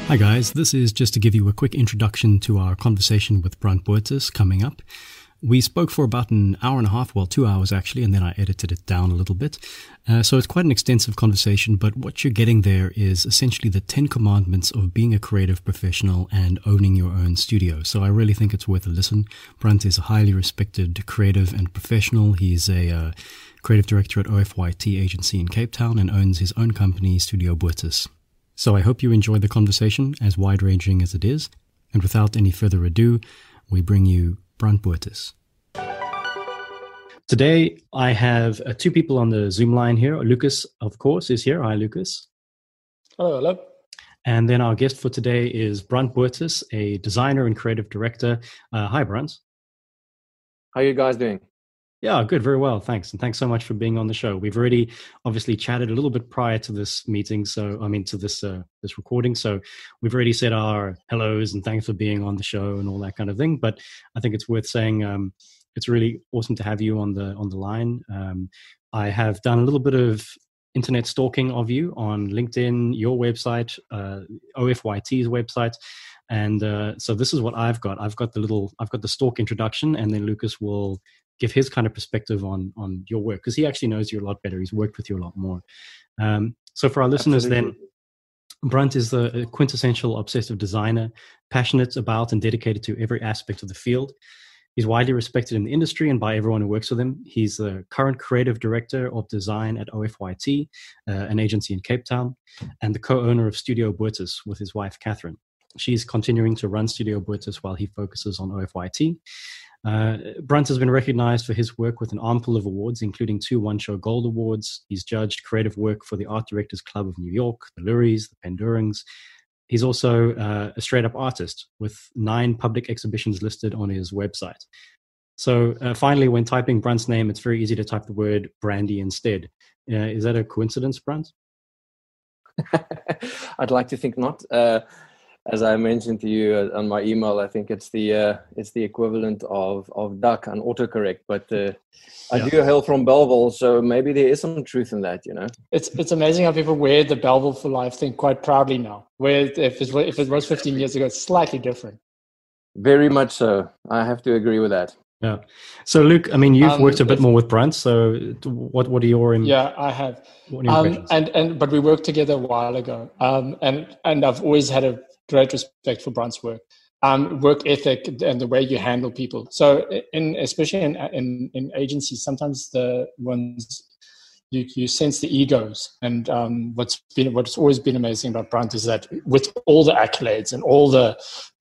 Hi guys, this is just to give you a quick introduction to our conversation with Brant Boertes coming up. We spoke for about an hour and a half, well 2 hours actually, and then I edited it down a little bit. So it's quite an extensive conversation, but what you're getting there is essentially the 10 commandments of being a creative professional and owning your own studio. So I really think it's worth a listen. Brant is a highly respected creative and professional. He's a creative director at OFYT agency in Cape Town and owns his own company, Studio Boertes. So I hope you enjoyed the conversation, as wide-ranging as it is. And without any further ado, we bring you Brant Boertes. Today, I have two people on the Zoom line here. Lucas, of course, is here. Hi, Lucas. Hello. And then our guest for today is Brant Boertes, a designer and creative director. Hi, Brant. How are you guys doing? Yeah, good. Very well. Thanks. And thanks so much for being on the show. We've already obviously chatted a little bit prior to this meeting. To this recording. So we've already said our hellos and thanks for being on the show and all that kind of thing. But I think it's worth saying it's really awesome to have you on the line. I have done a little bit of internet stalking of you on LinkedIn, your website, OFYT's website. And so this is what I've got. I've got the stalk introduction, and then Lucas will give his kind of perspective on your work, because he actually knows you a lot better. He's worked with you a lot more. So for our listeners, Absolutely. then, Brant is the quintessential obsessive designer, passionate about and dedicated to every aspect of the field. He's widely respected in the industry and by everyone who works with him. He's the current creative director of design at OFYT, an agency in Cape Town, and the co-owner of Studio Boertes with his wife, Catherine. She's continuing to run Studio Boertes while he focuses on OFYT. Brant has been recognized for his work with an armful of awards, including 2 One Show Gold Awards. He's judged creative work for the Art Directors Club of New York, the Luries, the Pandurings. He's also a straight-up artist with 9 public exhibitions listed on his website. So finally, when typing Brant's name, it's very easy to type the word brandy instead. Is that a coincidence, Brant? I'd like to think not. As I mentioned to you on my email, I think it's the equivalent of duck and autocorrect. But I do hail from Belleville, so maybe there is some truth in that. It's amazing how people wear the Belleville for life thing quite proudly now. Where if it was 15 years ago, it's slightly different. Very much so. I have to agree with that. Yeah. So Luke, I mean, you've worked a bit more with Brant. So what are your Yeah, I have. What are your impressions? But we worked together a while ago. And I've always had a great respect for Brant's work, work ethic, and the way you handle people. So, especially in agencies, sometimes the ones you sense the egos. And what's always been amazing about Brant is that with all the accolades and all the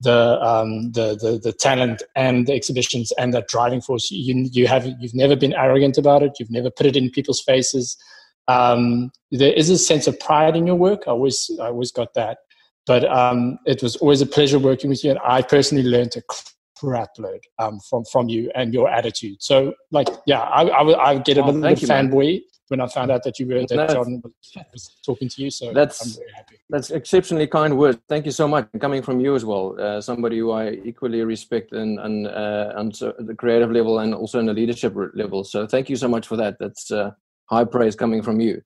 talent and the exhibitions and that driving force, you've never been arrogant about it. You've never put it in people's faces. There is a sense of pride in your work. I always got that. But it was always a pleasure working with you, and I personally learned a crap load from you and your attitude. So, I get a little bit fanboy when I found out that John was talking to you. So I'm very happy. That's exceptionally kind words. Thank you so much. Coming from you as well, somebody who I equally respect and on the creative level and also on the leadership level. So thank you so much for that. That's high praise coming from you.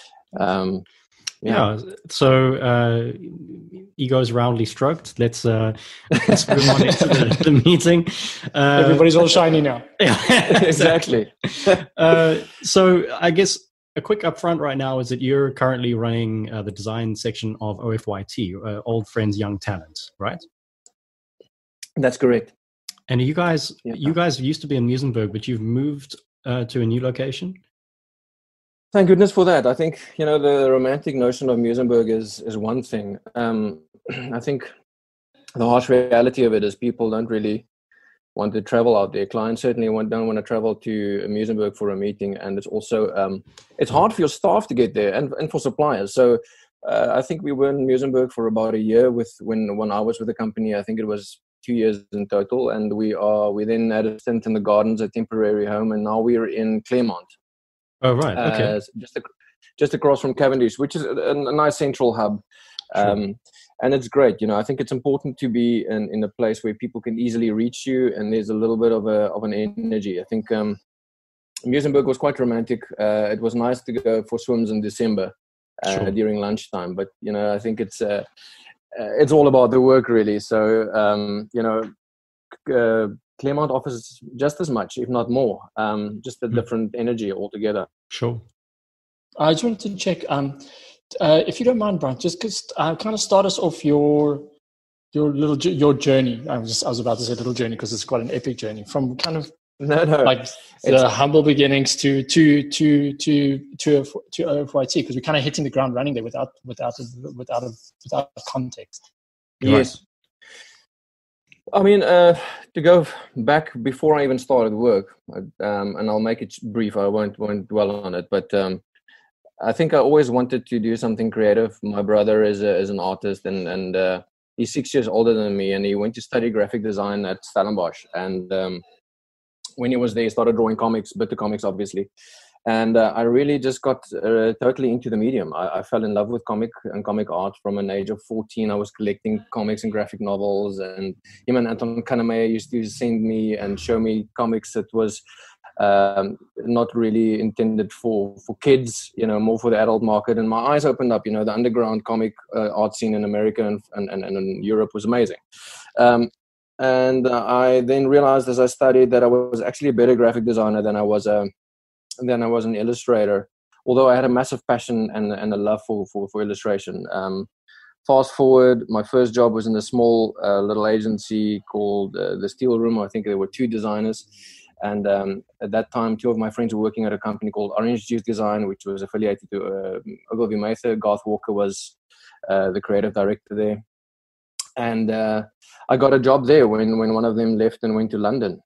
Yeah. So egos roundly stroked. Let's move on into the meeting. Everybody's all shiny now. Yeah, exactly. So I guess a quick upfront right now is that you're currently running the design section of OFYT, Old Friends Young Talent, right? That's correct. And you guys used to be in Muizenberg, but you've moved to a new location. Thank goodness for that. I think, the romantic notion of Muizenberg is one thing. I think the harsh reality of it is people don't really want to travel out there. Clients certainly don't want to travel to Muizenberg for a meeting. And it's also, it's hard for your staff to get there and for suppliers. So I think we were in Muizenberg for about a year when I was with the company. I think it was 2 years in total. And we then had a stint in the gardens, a temporary home. And now we're in Claremont. Oh, right. Okay. Just across from Cavendish, which is a nice central hub. Sure. And it's great. I think it's important to be in a place where people can easily reach you and there's a little bit of an energy. I think Muizenberg was quite romantic. It was nice to go for swims in December during lunchtime. But, I think it's it's all about the work, really. So, Claremont offers just as much, if not more, just a different energy altogether. Sure. I just wanted to check, if you don't mind, Brian, just kind of start us off your journey. I was about to say little journey because it's quite an epic journey from kind of like the humble beginnings to OFYT, because we're kind of hitting the ground running there without context. Yes. I mean, to go back before I even started work, and I'll make it brief. I won't dwell on it, but I think I always wanted to do something creative. My brother is an artist, and he's 6 years older than me, and he went to study graphic design at Stellenbosch. And when he was there, he started drawing comics, bitter comics, obviously. And I really just got totally into the medium. I fell in love with comic art from an age of 14. I was collecting comics and graphic novels, and him and Anton Kaname used to send me and show me comics that was not really intended for kids, more for the adult market. And my eyes opened up. The underground comic art scene in America and in Europe was amazing. And I then realized as I studied that I was actually a better graphic designer than I was an illustrator, although I had a massive passion and a love for illustration. Fast forward, my first job was in a small little agency called The Steel Room. I think there were 2 designers. And at that time, 2 of my friends were working at a company called Orange Juice Design, which was affiliated to Ogilvy Mather. Garth Walker was the creative director there. And I got a job there when one of them left and went to London.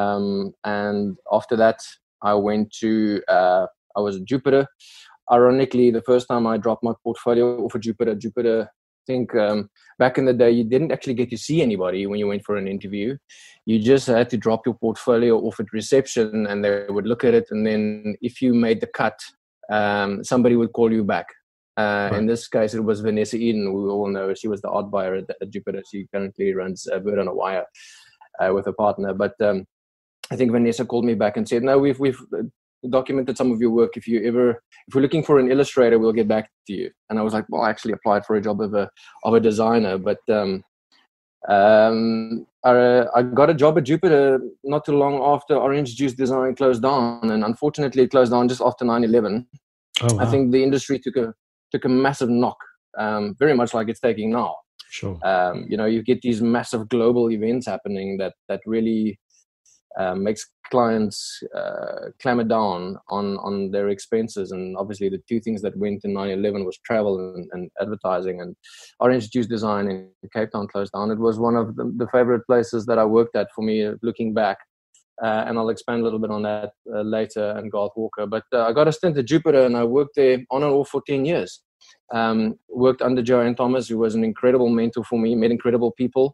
And after that, I went to, I was at Jupiter. Ironically, the first time I dropped my portfolio off at Jupiter, I think back in the day, you didn't actually get to see anybody when you went for an interview. You just had to drop your portfolio off at reception, and they would look at it. And then if you made the cut, somebody would call you back. Right. In this case, it was Vanessa Eden. We all know she was the art buyer at Jupiter. She currently runs Bird on a Wire with a partner. But I think Vanessa called me back and said, "No, we've documented some of your work. If we're looking for an illustrator, we'll get back to you." And I was like, "Well, I actually applied for a job of a designer, but I got a job at Jupiter not too long after Orange Juice Design closed down, and unfortunately, it closed down just after 9/11. Oh, wow. I think the industry took a massive knock, very much like it's taking now. Sure. You get these massive global events happening that really makes clients clamor down on their expenses. And obviously the 2 things that went in 9/11 was travel and advertising. And Orange Juice Design in Cape Town closed down. It was one of the favorite places that I worked at for me, looking back. And I'll expand a little bit on that later, and Garth Walker. But I got a stint at Jupiter, and I worked there on and off for 10 years. Worked under Joanne Thomas, who was an incredible mentor for me, met incredible people.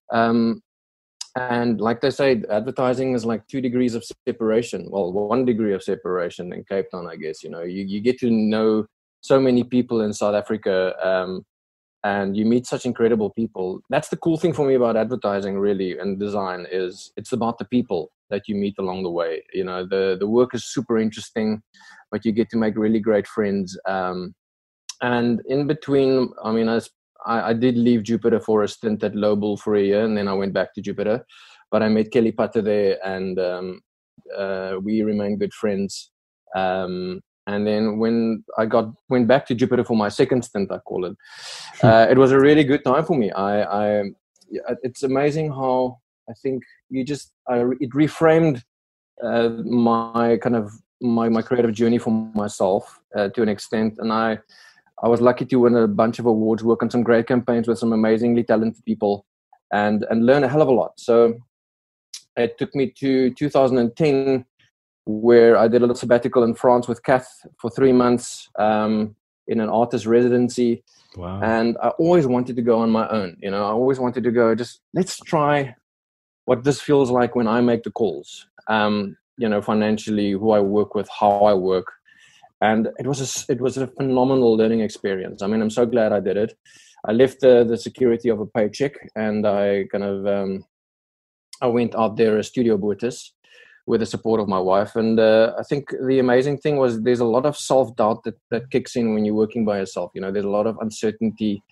And like they say, advertising is like 2 degrees of separation. Well, 1 degree of separation in Cape Town, I guess. You get to know so many people in South Africa, and you meet such incredible people. That's the cool thing for me about advertising, really, and design, is it's about the people that you meet along the way. The work is super interesting, but you get to make really great friends. And in between, I mean, I did leave Jupiter for a stint at Lobel for a year, and then I went back to Jupiter. But I met Kelly Potter there, and we remained good friends. And then when I went back to Jupiter for my second stint, I call it, it was a really good time for me. It's amazing how I think it reframed my kind of my creative journey for myself to an extent. And I was lucky to win a bunch of awards, work on some great campaigns with some amazingly talented people, and learn a hell of a lot. So it took me to 2010, where I did a little sabbatical in France with Kath for 3 months in an artist residency. Wow. And I always wanted to go on my own. I always wanted to go, just let's try what this feels like when I make the calls, financially, who I work with, how I work. And it was a phenomenal learning experience. I mean, I'm so glad I did it. I left the security of a paycheck, and I kind of I went out there as studio boetis with the support of my wife. And I think the amazing thing was there's a lot of self-doubt that kicks in when you're working by yourself. There's a lot of uncertainty,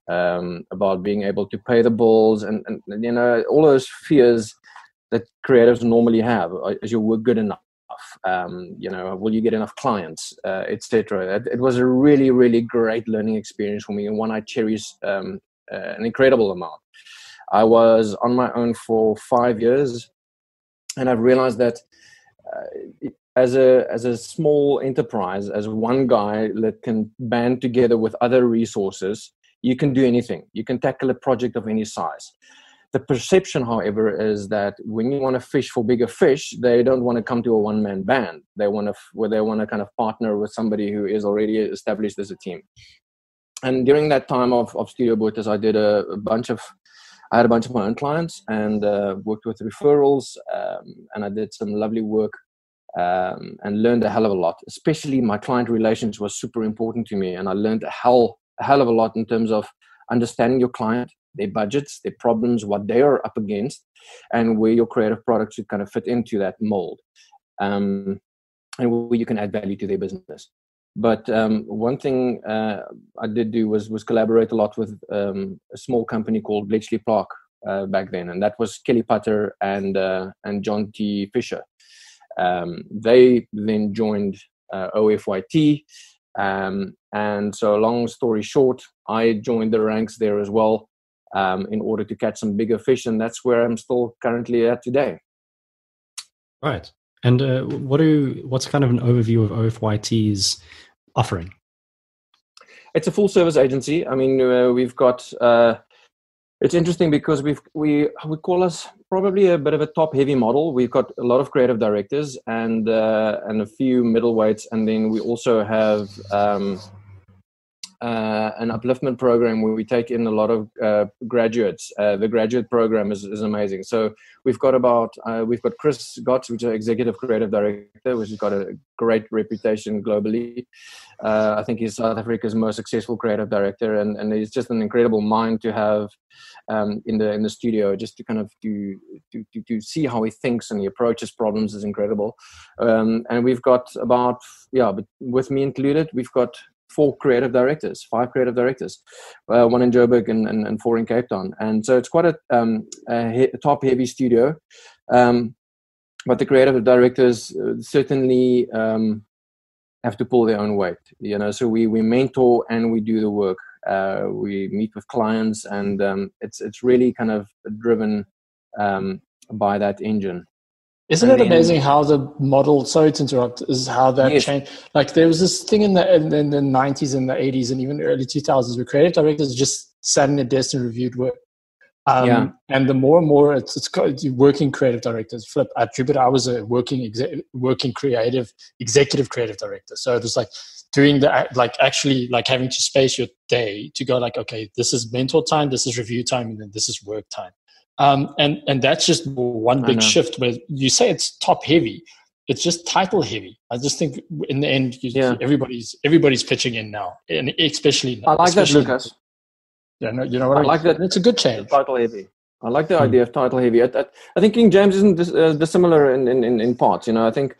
about being able to pay the bills, and you know, all those fears that creatives normally have. Is your work good enough? You know, will you get enough clients, etc. It was a really, really great learning experience for me, and one I cherish an incredible amount. I was on my own for 5 years, and I've realized that as a small enterprise, as one guy that can band together with other resources, you can do anything. You can tackle a project of any size. The perception, however, is that when you want to fish for bigger fish, they don't want to come to a one-man band. They want to kind of partner with somebody who is already established as a team. And during that time of Studio Botus, I had a bunch of my own clients, and worked with referrals, and I did some lovely work, and learned a hell of a lot. Especially my client relations was super important to me, and I learned a hell of a lot in terms of understanding your client, their budgets, their problems, what they are up against, and where your creative product should kind of fit into that mold, and where you can add value to their business. But one thing I did do was collaborate a lot with a small company called Bletchley Park back then, and that was Kelly Putter and John T. Fisher. They then joined OFYT, and so long story short, I joined the ranks there as well, in order to catch some bigger fish, and that's where I'm still currently at today. Right. And what's kind of an overview of OFYT's offering? It's a full service agency. I mean, we've got. It's interesting because we call us probably a bit of a top heavy model. We've got a lot of creative directors and a few middleweights, and then we also have an upliftment program where we take in a lot of graduates. The graduate program is amazing. So we've got Chris Gotts, which is executive creative director, which has got a great reputation globally. I think he's South Africa's most successful creative director, and he's just an incredible mind to have in the studio, just to kind of to see how he thinks and he approaches problems is incredible. And we've got but with me included, we've got 5 creative directors, one in Joburg and 4 in Cape Town. And so it's quite a top heavy studio. But the creative directors certainly have to pull their own weight, you know, so we mentor and we do the work. We meet with clients, and it's really kind of driven by that engine. Isn't it amazing how the model, sorry to interrupt, is how that changed? Like there was this thing in the 90s and the 80s and even early 2000s where creative directors just sat in a desk and reviewed work. And the more and more it's working creative directors. Flip, at Jupiter, I was a working creative executive creative director. So it was like doing actually having to space your day to go like, okay, this is mentor time, this is review time, and then this is work time. And that's just one big shift where you say it's top heavy. It's just title heavy. I just think in the end, everybody's pitching in now, and especially I like that, Lucas. Yeah, no, you know what I like that. It's a good change. Title heavy. I like the idea of title heavy. I think King James isn't dissimilar in parts. You know, I think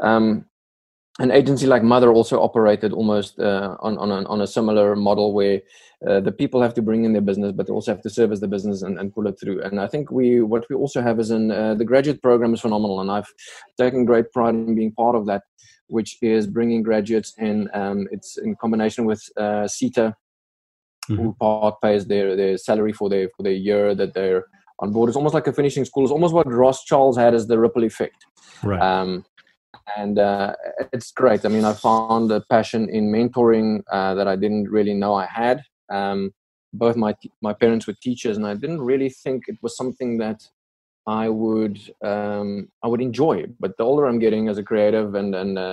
an agency like Mother also operated almost on a similar model where the people have to bring in their business, but they also have to service the business and pull it through. And I think what we also have is the graduate program is phenomenal, and I've taken great pride in being part of that, which is bringing graduates in. It's in combination with CETA, who part pays their salary for their year that they're on board. It's almost like a finishing school. It's almost what Ross Charles had as the ripple effect. Right. And it's great. I mean, I found a passion in mentoring that I didn't really know I had. Both my parents were teachers, and I didn't really think it was something that I would enjoy. But the older I'm getting as a creative and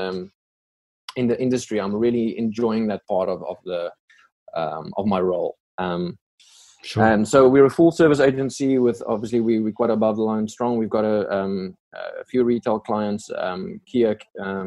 in the industry, I'm really enjoying that part of my role. Sure. And so we're a full service agency with, obviously we're quite above the line strong. We've got a few retail clients, Kia,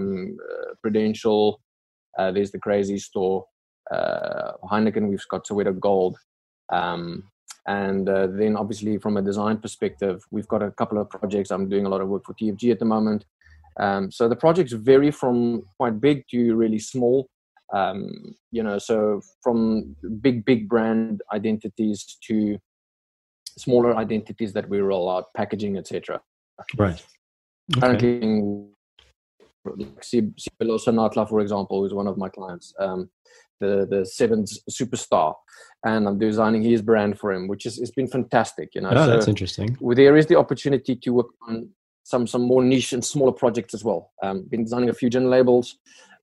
Prudential, there's the Crazy Store, Heineken, we've got Soweto Gold. And then obviously from a design perspective, we've got a couple of projects. I'm doing a lot of work for TFG at the moment. So the projects vary from quite big to really small. So from big brand identities to smaller identities that we roll out, packaging, etc. Right. Okay. Currently, Sibeloso Nightlife, for example, is one of my clients, the Sevens superstar, and I'm designing his brand for him, which it's been fantastic. Oh, so that's interesting. There is the opportunity to work on some more niche and smaller projects as well. Been designing a few gin labels.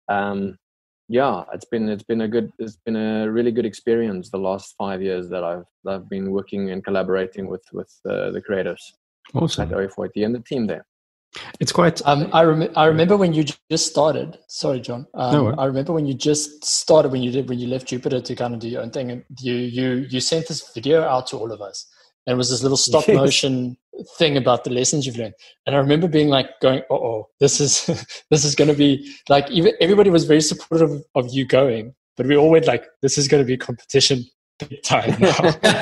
It's been a really good experience the last 5 years that I've been working and collaborating with the creatives awesome. at OF40 and the team there. It's quite. I remember when you just started. Sorry, John. I remember when you just started when you left Jupiter to kind of do your own thing, and you sent this video out to all of us, and it was this little stop motion thing about the lessons you've learned. And I remember being like, going, "Oh, this is going to be like." Even everybody was very supportive of you going, but we all went like, "This is going to be competition big time now."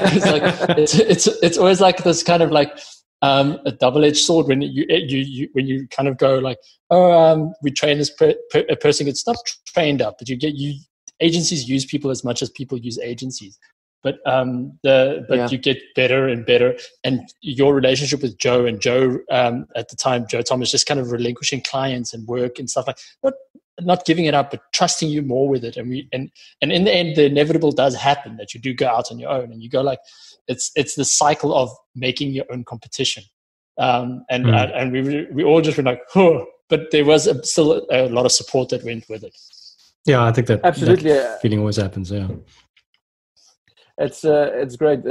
It's always like this kind of like. A double-edged sword when you kind of go like, we train this a person gets not trained up, but agencies use people as much as people use agencies, but you get better and better. And your relationship with Joe at the time, Joe Thomas, just kind of relinquishing clients and work and stuff like not giving it up, but trusting you more with it. And in the end, the inevitable does happen that you do go out on your own and you go like, it's the cycle of making your own competition. And we all just were like, oh, but there was still a lot of support that went with it. Yeah, I think that absolutely that feeling always happens. Yeah. It's great.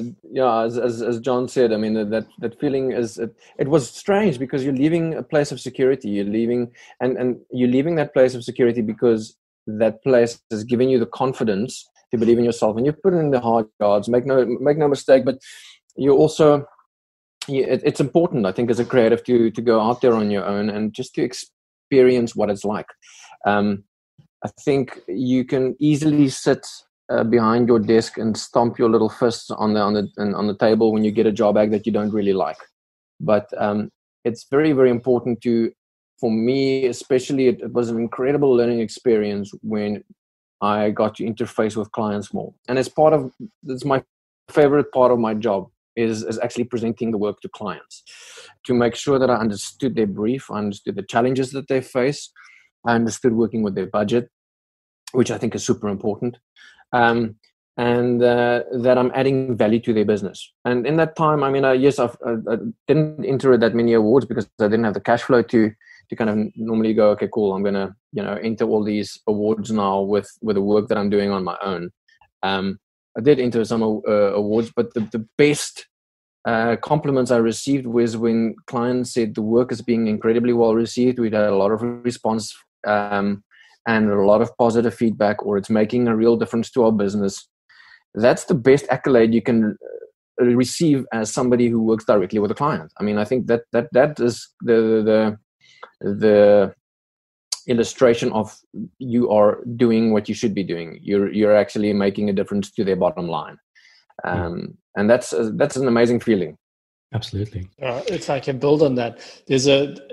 As John said, I mean, that feeling it was strange because you're leaving a place of security. You're leaving and you're leaving that place of security because that place is giving you the confidence to believe in yourself, and you put in the hard yards. Make no mistake, but you also. It's important, I think, as a creative to go out there on your own and just to experience what it's like. I think you can easily sit behind your desk and stomp your little fists on the table when you get a job bag that you don't really like. But it's very, very important for me, especially. It was an incredible learning experience when I got to interface with clients more. And it's my favorite part of my job is actually presenting the work to clients to make sure that I understood their brief, I understood the challenges that they face, I understood working with their budget, which I think is super important. And that I'm adding value to their business. And in that time, I mean, I didn't enter that many awards because I didn't have the cash flow to kind of normally go, okay, cool, I'm going to, enter all these awards now with the work that I'm doing on my own. I did enter some awards, but the best compliments I received was when clients said the work is being incredibly well received. We had a lot of response and a lot of positive feedback, or it's making a real difference to our business. That's the best accolade you can receive as somebody who works directly with a client. I mean, I think that is the illustration of you are doing what you should be doing. You're actually making a difference to their bottom line, and that's an amazing feeling. Absolutely. If I can build on that, there's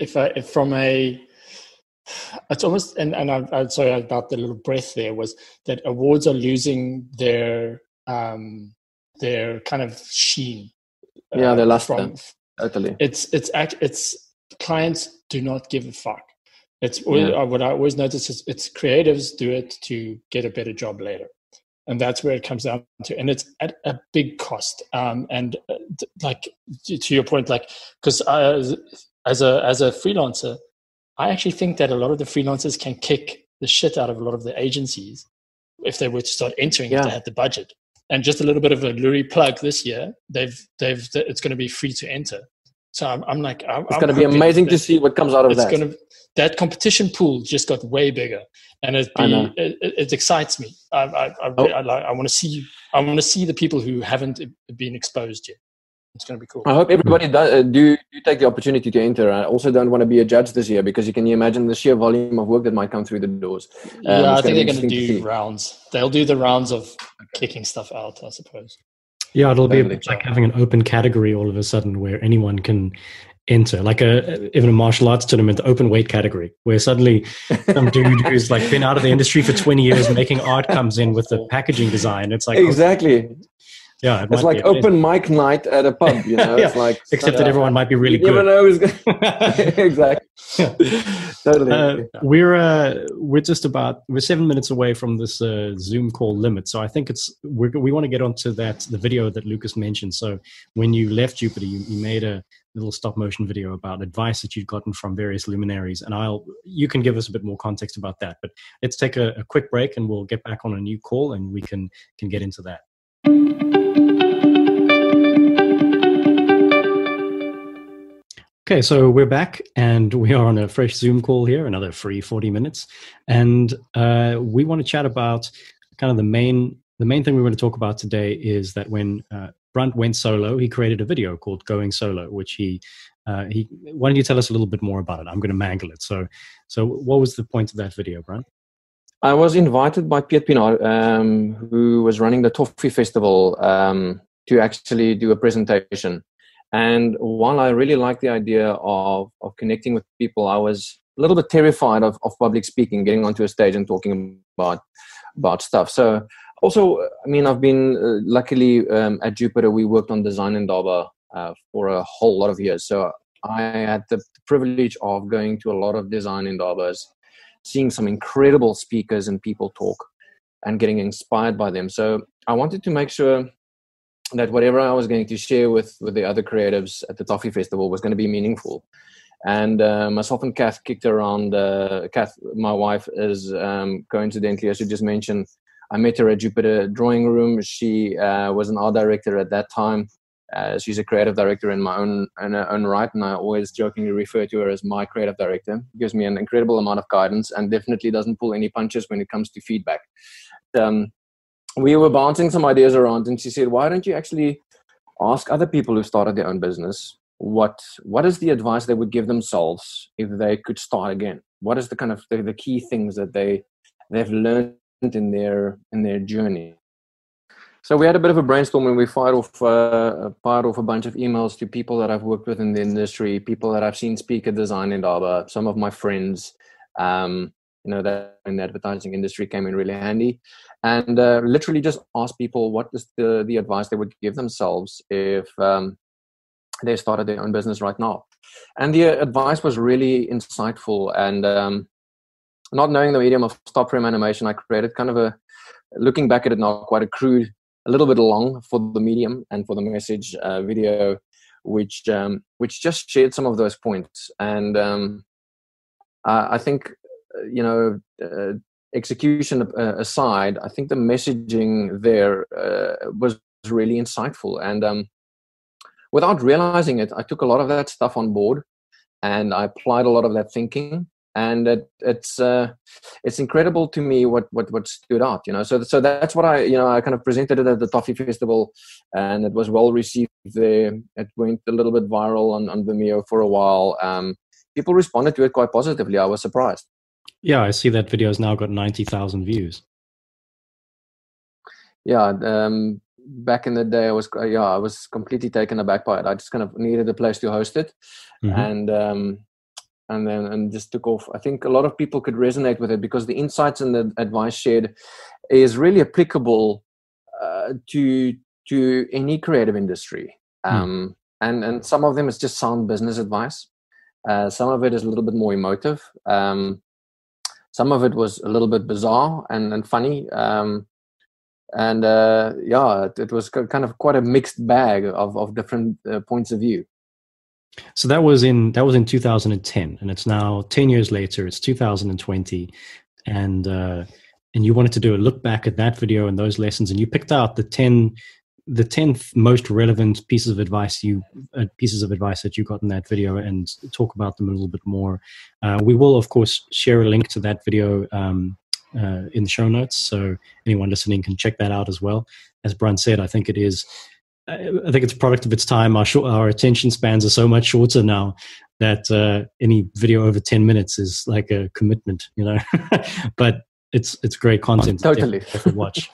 it's almost, and I'm sorry about the little breath there, was that awards are losing their kind of sheen. They're luster. Totally. It's clients do not give a fuck. It's what I always notice is it's creatives do it to get a better job later, and that's where it comes down to, and it's at a big cost. Like to your point, like because as a freelancer, I actually think that a lot of the freelancers can kick the shit out of a lot of the agencies if they were to start entering if they had the budget. And just a little bit of a Lurie plug this year, it's going to be free to enter. So I'm like, it's going to be amazing to see what comes out of that. That competition pool just got way bigger, and it excites me. I want to see. I want to see the people who haven't been exposed yet. It's going to be cool. I hope everybody do take the opportunity to enter. I also don't want to be a judge this year because you can imagine the sheer volume of work that might come through the doors. I think they're going to do rounds. They'll do the rounds of kicking stuff out, I suppose. Yeah, it'll be like having an open category all of a sudden where anyone can enter, like even a martial arts tournament, the open weight category, where suddenly some dude who's like been out of the industry for 20 years making art comes in with the packaging design. It's like, exactly. Okay. Yeah, it's like open mic night at a pub, you know. Yeah, it's like except that everyone might be really good. You never know who's exactly. Totally. We're 7 minutes away from this Zoom call limit, so I think we want to get onto the video that Lucas mentioned. So when you left Jupiter, you made a little stop motion video about advice that you'd gotten from various luminaries, and you can give us a bit more context about that. But let's take a quick break, and we'll get back on a new call, and we can get into that. Okay, so we're back, and we are on a fresh Zoom call here, another free 40 minutes, and we want to chat about kind of the main thing we want to talk about today is that when Brunt went solo, he created a video called Going Solo, which he why don't you tell us a little bit more about it? I'm going to mangle it. So what was the point of that video, Brunt? I was invited by Piet Pienaar, who was running the Toffee Festival, to actually do a presentation. And while I really liked the idea of connecting with people, I was a little bit terrified of public speaking, getting onto a stage and talking about stuff. So also, I mean, I've been luckily at Jupiter, we worked on Design Indaba for a whole lot of years. So I had the privilege of going to a lot of Design Indabas, seeing some incredible speakers and people talk and getting inspired by them. So I wanted to make sure that whatever I was going to share with the other creatives at the Toffee Festival was going to be meaningful. And myself and Kath kicked around. Kath, my wife, is coincidentally, I should just mention, I met her at Jupiter Drawing Room. She was an art director at that time. She's a creative director in her own right, and I always jokingly refer to her as my creative director. Gives me an incredible amount of guidance and definitely doesn't pull any punches when it comes to feedback. We were bouncing some ideas around, and she said, why don't you actually ask other people who started their own business what is the advice they would give themselves if they could start again? What is the kind of the key things that they've learned in their journey? So we had a bit of a brainstorm, and we fired off a bunch of emails to people that I've worked with in the industry, people that I've seen speak at Design Indaba, some of my friends, that in the advertising industry came in really handy, and literally just ask people what is the advice they would give themselves if they started their own business right now. And the advice was really insightful, and not knowing the medium of stop frame animation, I created kind of looking back at it now, quite a crude, a little bit long for the medium and for the message video, which just shared some of those points. And I think, execution aside, I think the messaging there was really insightful. And without realizing it, I took a lot of that stuff on board, and I applied a lot of that thinking. And it's incredible to me what stood out, So that's what I kind of presented it at the Toffee Festival, and it was well received there. It went a little bit viral on Vimeo for a while. People responded to it quite positively. I was surprised. Yeah, I see that video has now got 90,000 views. Yeah, back in the day, I was completely taken aback by it. I just kind of needed a place to host it, and just took off. I think a lot of people could resonate with it because the insights and the advice shared is really applicable to any creative industry. And some of them is just sound business advice. Some of it is a little bit more emotive. Some of it was a little bit bizarre and funny. It was kind of quite a mixed bag of different points of view. So that was in 2010, and it's now 10 years later. It's 2020, and you wanted to do a look back at that video and those lessons, and you picked out the 10th most relevant pieces of advice that you got in that video, and talk about them a little bit more. We will, of course, share a link to that video in the show notes, so anyone listening can check that out as well. As Brunt said, I think it's a product of its time. Our attention spans are so much shorter now that any video over 10 minutes is like a commitment, but it's great content. Totally. To watch.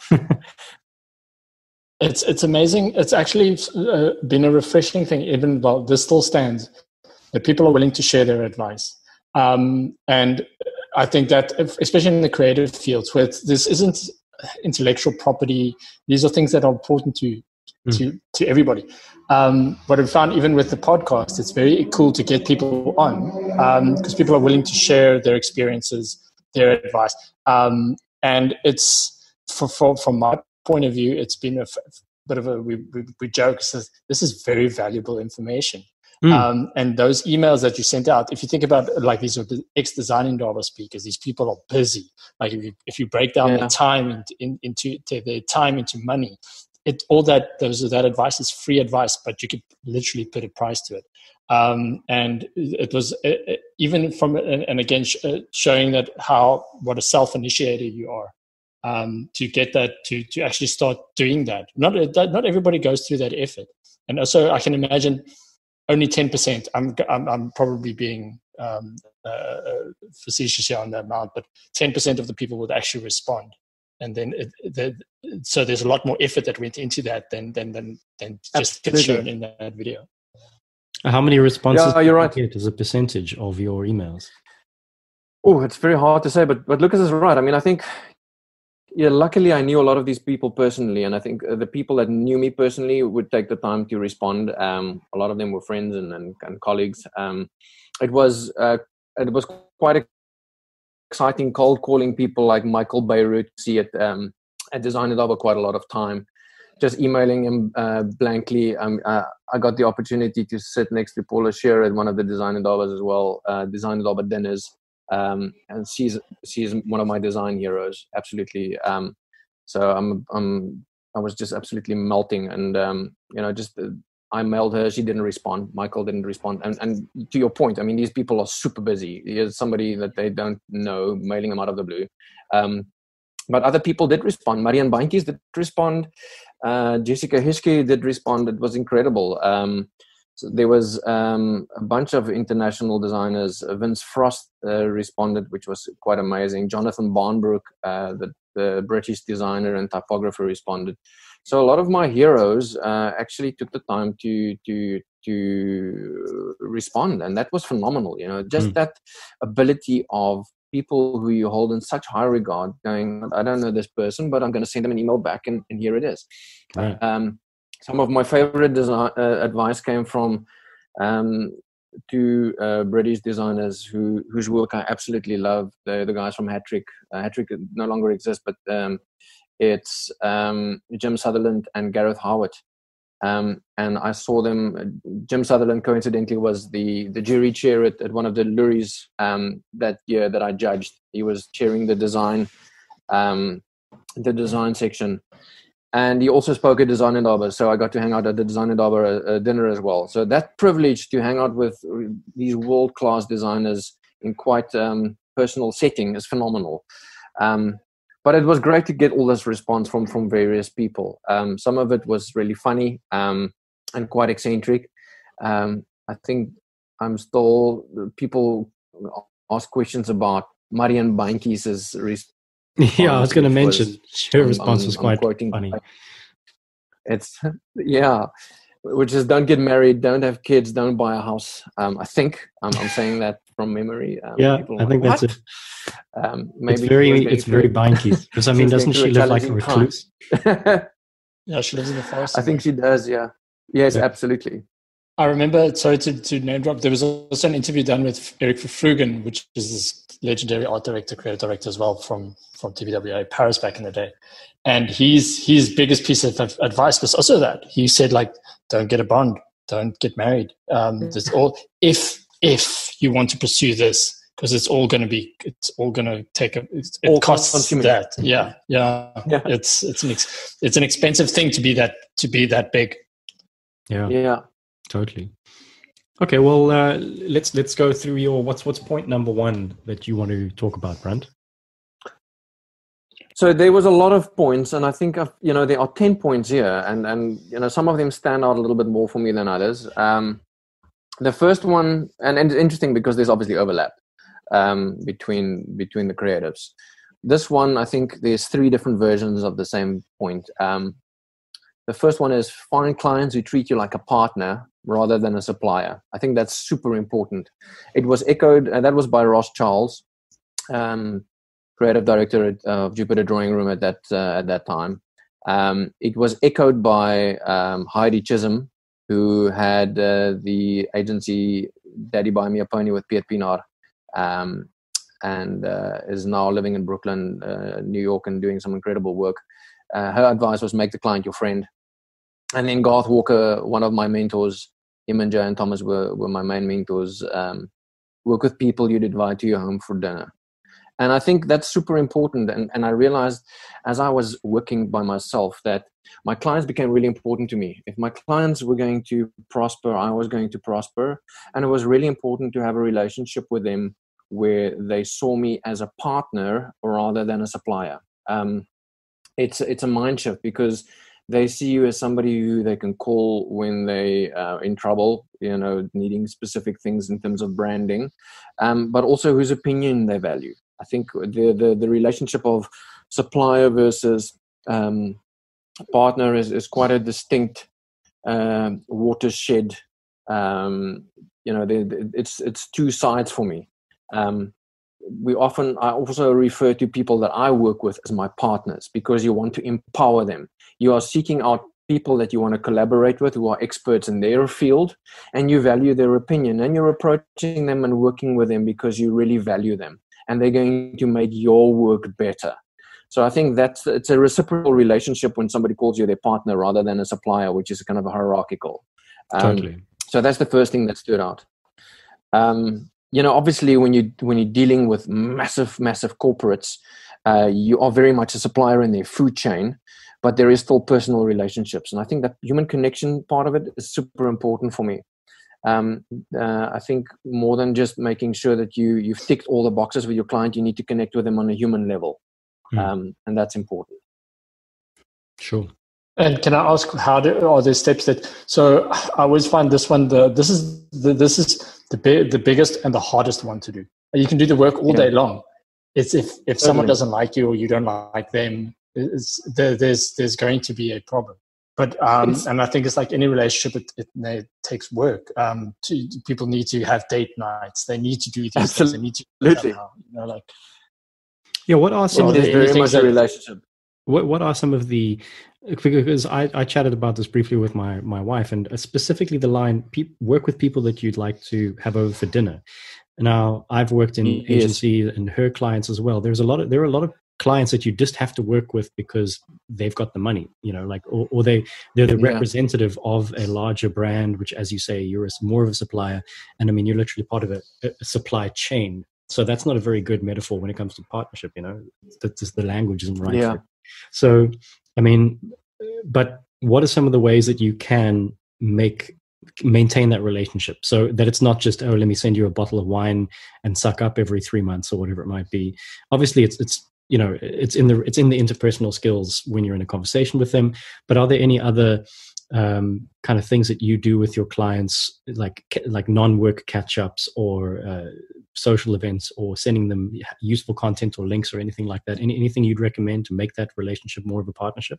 It's amazing. It's actually been a refreshing thing. Even this still stands. that people are willing to share their advice. And I think that, especially in the creative fields, where this isn't intellectual property, these are things that are important to everybody. What I've found, even with the podcast, it's very cool to get people on because people are willing to share their experiences, their advice. And it's, from my point of view, it's been a bit of a, we joke, says, this is very valuable information. And those emails that you sent out, if you think about like these are the ex-Design Indaba speakers, these people are busy. Like if you break down their time into their time into money, that advice is free advice, but you could literally put a price to it. And it was even from, and again, showing that what a self-initiator you are. To get that, to actually start doing that. Not everybody goes through that effort. And also I can imagine only 10%, I'm probably being facetious here on the amount, but 10% of the people would actually respond. And then so there's a lot more effort that went into that than just gets shown in that video. How many responses do you get as a percentage of your emails? Oh, it's very hard to say, but Lucas is right. I mean, I think, luckily I knew a lot of these people personally, and I think the people that knew me personally would take the time to respond. A lot of them were friends and colleagues. It was quite exciting cold calling people like Michael Beirut, see at Design Indaba quite a lot of time, just emailing him blankly. I got the opportunity to sit next to Paula Scheer at one of the Design Indabas as well, Design Indaba dinners. And she's one of my design heroes, absolutely. So I was just absolutely melting, and I mailed her, she didn't respond, Michael didn't respond, and to your point, I mean, these people are super busy. Here's somebody that they don't know, mailing them out of the blue. But other people did respond. Marianne Baantjies did respond. Jessica Hischke did respond. It was incredible. So there was a bunch of international designers. Vince Frost responded, which was quite amazing. Jonathan Barnbrook, the British designer and typographer, responded. So a lot of my heroes actually took the time to respond, and that was phenomenal. Just that ability of people who you hold in such high regard, going, I don't know this person, but I'm going to send them an email back, and here it is. Right. Some of my favorite advice came from two British designers whose work I absolutely love. The guys from Hattrick. Hattrick no longer exists, but it's Jim Sutherland and Gareth Howard. And I saw them. Jim Sutherland coincidentally was the jury chair at one of the Luries that year that I judged. He was chairing the design section. And he also spoke at Design Indaba, so I got to hang out at the Design Indaba dinner as well. So that privilege to hang out with these world-class designers in quite personal setting is phenomenal. But it was great to get all this response from various people. Some of it was really funny and quite eccentric. I think people ask questions about Marianne Baantjies' yeah, I was going to mention her response was quite funny. It's which is don't get married, don't have kids, don't buy a house. I think I'm saying that from memory. I think that's it. Maybe it's very Baantjies, because I mean, doesn't she live like a recluse? Yeah, she lives in the forest. I think she does. Yeah. Yes, absolutely. I remember, sorry to name drop, there was also an interview done with Eric Vervrugen, which is this legendary art director, creative director as well from TBWA Paris back in the day. And his biggest piece of advice was also that. He said, like, don't get a bond, don't get married. That's all, if you want to pursue this, because it's all going to take it costs that. Yeah. It's an expensive thing to be that big. Yeah. Totally. Okay, well, let's go through your what's point number one that you want to talk about, Brent. So there was a lot of points, and I think there are 10 points here, and some of them stand out a little bit more for me than others. The first one, and it's interesting because there's obviously overlap between the creatives. This one, I think there's 3 different versions of the same point. The first one is find clients who treat you like a partner rather than a supplier. I think that's super important. It was echoed, that was by Ross Charles, creative director of Jupiter Drawing Room at that time. It was echoed by Heidi Chisholm, who had the agency Daddy Buy Me a Pony with Piet Pienaar, and is now living in Brooklyn, New York, and doing some incredible work. Her advice was make the client your friend. And then Garth Walker, one of my mentors, him and Jay and Thomas were my main mentors. Work with people you'd invite to your home for dinner. And I think that's super important. And I realized as I was working by myself that my clients became really important to me. If my clients were going to prosper, I was going to prosper. And it was really important to have a relationship with them where they saw me as a partner rather than a supplier. It's a mind shift because they see you as somebody who they can call when they are in trouble, needing specific things in terms of branding, but also whose opinion they value. I think the relationship of supplier versus partner is quite a distinct watershed. It's two sides for me. I also refer to people that I work with as my partners because you want to empower them. You are seeking out people that you want to collaborate with who are experts in their field and you value their opinion, and you're approaching them and working with them because you really value them and they're going to make your work better. So I think it's a reciprocal relationship when somebody calls you their partner rather than a supplier, which is kind of a hierarchical. Totally. So that's the first thing that stood out. Obviously when you're dealing with massive corporates, you are very much a supplier in their food chain, but there is still personal relationships. And I think that human connection part of it is super important for me. I think more than just making sure that you've ticked all the boxes with your client, you need to connect with them on a human level. And that's important. Sure. And can I ask, are there steps that? So I always find this one. This is the biggest and the hardest one to do. You can do the work all day long. It's if someone doesn't like you or you don't like them, there's going to be a problem. But and I think it's like any relationship, it takes work. People need to have date nights. They need to do these things. They need to somehow, what are some of the very much a relationship? What are some of the, because I chatted about this briefly with my wife, and specifically the line, work with people that you'd like to have over for dinner. Now, I've worked in agency and her clients as well. There are a lot of clients that you just have to work with because they've got the money, or they're the representative of a larger brand, which, as you say, you're more of a supplier. And I mean, you're literally part of a supply chain. So that's not a very good metaphor when it comes to partnership, that just the language isn't right. Yeah. So, I mean, but what are some of the ways that you can maintain that relationship so that it's not just, let me send you a bottle of wine and suck up every 3 months or whatever it might be? Obviously it's in the interpersonal skills when you're in a conversation with them, but are there any other kind of things that you do with your clients, like non-work catch-ups or social events, or sending them useful content or links or anything like that? Anything you'd recommend to make that relationship more of a partnership?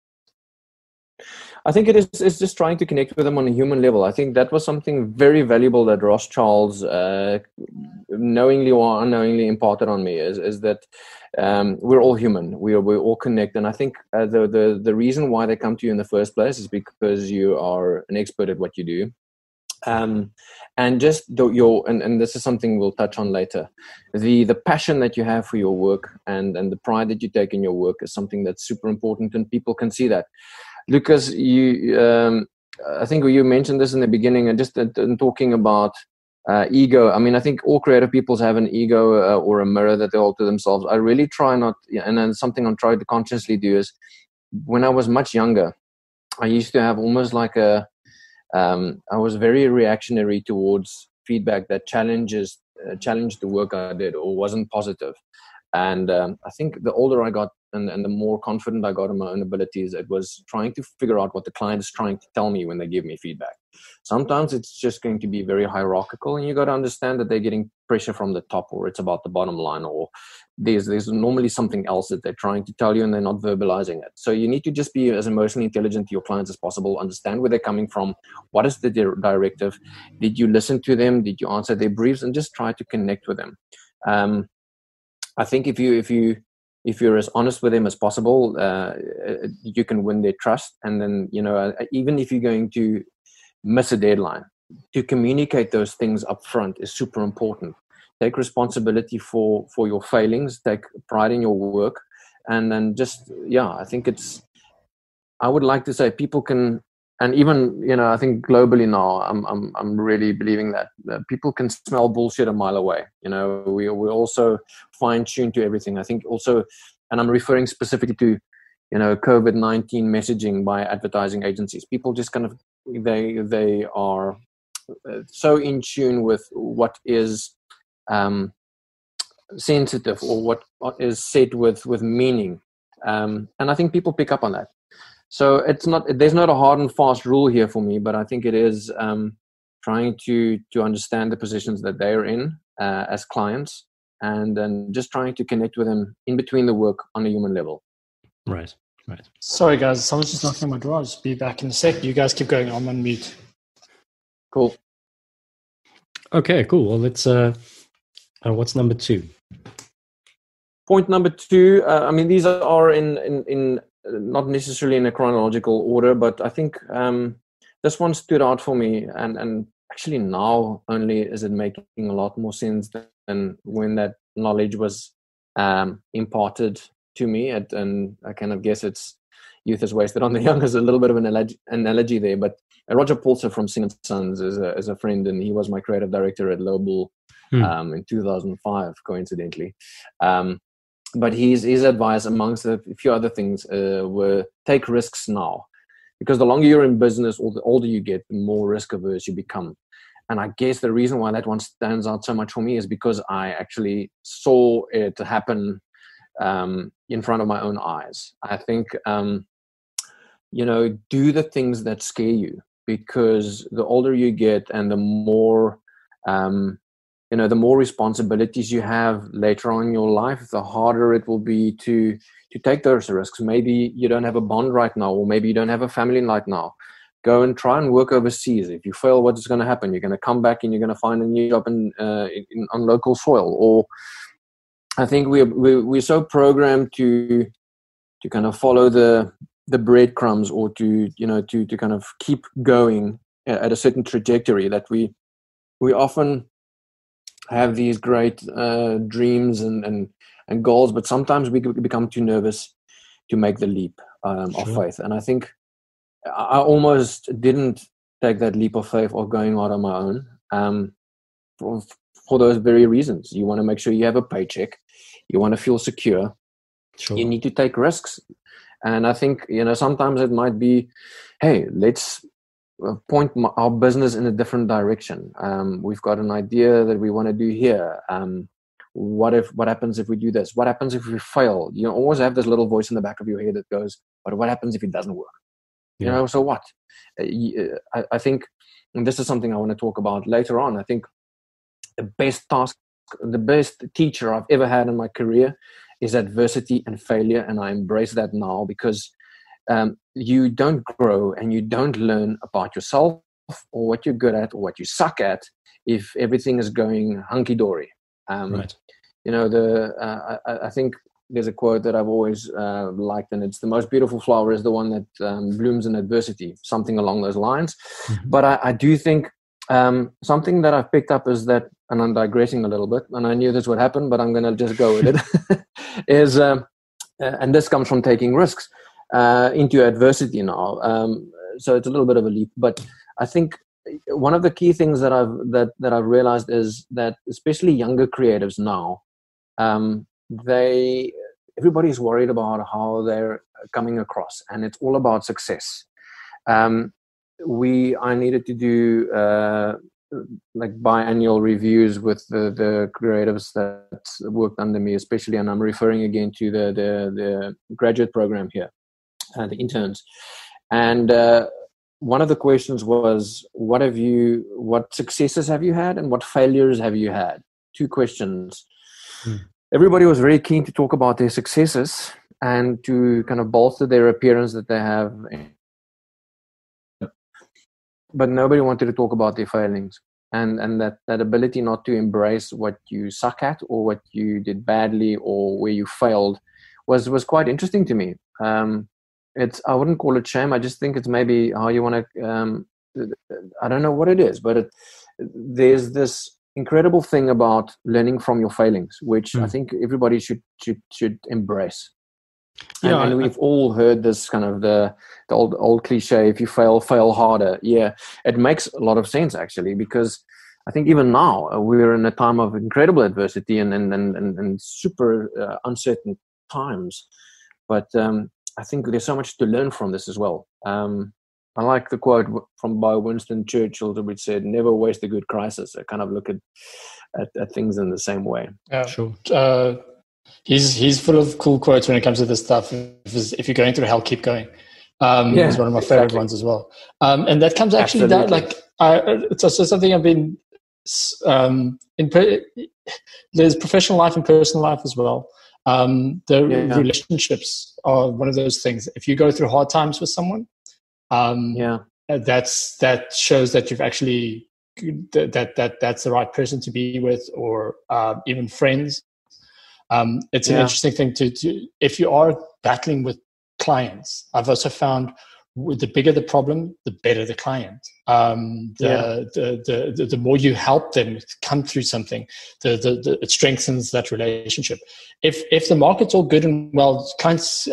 I think it's just trying to connect with them on a human level. I think that was something very valuable that Ross Charles knowingly or unknowingly imparted on me, is that we're all human. We all connect. And I think the reason why they come to you in the first place is because you are an expert at what you do. And just and this is something we'll touch on later. The passion that you have for your work and the pride that you take in your work is something that's super important, and people can see that. Lucas, I think you mentioned this in the beginning, and just in talking about ego. I mean, I think all creative people have an ego or a mirror that they hold to themselves. I really try not, and then something I'm trying to consciously do is, when I was much younger, I used to have almost like I was very reactionary towards feedback that challenged the work I did or wasn't positive. And I think the older I got and the more confident I got in my own abilities, it was trying to figure out what the client is trying to tell me when they give me feedback. Sometimes it's just going to be very hierarchical, and you got to understand that they're getting pressure from the top, or it's about the bottom line, or there's normally something else that they're trying to tell you and they're not verbalizing it. So you need to just be as emotionally intelligent to your clients as possible, understand where they're coming from, what is the directive, did you listen to them, did you answer their briefs, and just try to connect with them. I think if you're as honest with them as possible, you can win their trust. And then, even if you're going to miss a deadline, to communicate those things up front is super important. Take responsibility for your failings, take pride in your work, and then I think I would like to say people can, and even, I think globally now, I'm really believing that people can smell bullshit a mile away. We're also fine-tuned to everything. I think also, and I'm referring specifically to, COVID-19 messaging by advertising agencies. People just kind of, they are so in tune with what is sensitive, or what is said with meaning. And I think people pick up on that. So there's not a hard and fast rule here for me, but I think it is trying to understand the positions that they're in as clients, and then just trying to connect with them in between the work on a human level. Right. Sorry, guys. Someone's just knocking on my door. I'll just be back in a sec. You guys keep going. I'm on mute. Cool. Okay, cool. Well, let's, what's number 2? Point number 2, these are in not necessarily in a chronological order, but I think this one stood out for me, and actually now only is it making a lot more sense than when that knowledge was imparted to me. And I kind of guess it's youth is wasted on the young is a little bit of an analogy there. But Roger Polzer from Singer & Sons is a friend, and he was my creative director at Lowbull in 2005, coincidentally. But his advice, amongst a few other things, were take risks now. Because the longer you're in business, or the older you get, the more risk averse you become. And I guess the reason why that one stands out so much for me is because I actually saw it happen in front of my own eyes. I think, do the things that scare you, because the older you get and the more the more responsibilities you have later on in your life, the harder it will be to take those risks. Maybe you don't have a bond right now, or maybe you don't have a family right now. Go and try and work overseas. If you fail, what is going to happen? You're going to come back and you're going to find a new job on local soil. Or I think we're so programmed to kind of follow the breadcrumbs, or to kind of keep going at a certain trajectory, that we often have these great dreams and goals, but sometimes we become too nervous to make the leap of faith. And I think I almost didn't take that leap of faith of going out on my own for those very reasons. You want to make sure you have a paycheck. You want to feel secure. Sure. You need to take risks. And I think, sometimes it might be, hey, let's point our business in a different direction. We've got an idea that we want to do here. What happens if we do this? What happens if we fail? You always have this little voice in the back of your head that goes, but what happens if it doesn't work? Yeah. So what? I think, and this is something I want to talk about later on, I think the best teacher I've ever had in my career is adversity and failure. And I embrace that now, because you don't grow and you don't learn about yourself, or what you're good at, or what you suck at, if everything is going hunky-dory. Right. I think there's a quote that I've always liked, and it's the most beautiful flower is the one that blooms in adversity, something along those lines. Mm-hmm. But I do think something that I've picked up is that, and I'm digressing a little bit, and I knew this would happen, but I'm going to just go with it, is, and this comes from taking risks into adversity now. So it's a little bit of a leap, but I think one of the key things that I've realized is that, especially younger creatives now, everybody's worried about how they're coming across, and it's all about success. I needed to do like biannual reviews with the creatives that worked under me, especially, and I'm referring again to the graduate program here, the interns. And one of the questions was, what successes have you had and what failures have you had? 2 questions. Everybody was very keen to talk about their successes and to kind of bolster their appearance that they have, but nobody wanted to talk about their failings, and that ability not to embrace what you suck at or what you did badly or where you failed was quite interesting to me. I wouldn't call it shame. I just think it's maybe how you want to, I don't know what it is, but there's this incredible thing about learning from your failings, which I think everybody should embrace. Yeah, and we've all heard this kind of the old cliche, if you fail harder. Yeah, it makes a lot of sense actually, because I think even now we're in a time of incredible adversity and super uncertain times. But I think there's so much to learn from this as well. I like the quote by Winston Churchill, which said, "Never waste a good crisis." I kind of look at things in the same way. Sure. He's full of cool quotes when it comes to this stuff. If you're going through hell, keep going. It's one of my favorite ones as well. And that comes actually down, like, it's also something I've been there's professional life and personal life as well. Relationships are one of those things. If you go through hard times with someone, that shows that you've actually that's the right person to be with, or even friends. It's an interesting thing to if you are battling with clients. I've also found the bigger the problem, the better the client. The more you help them come through something, it strengthens that relationship. If the market's all good and well, clients,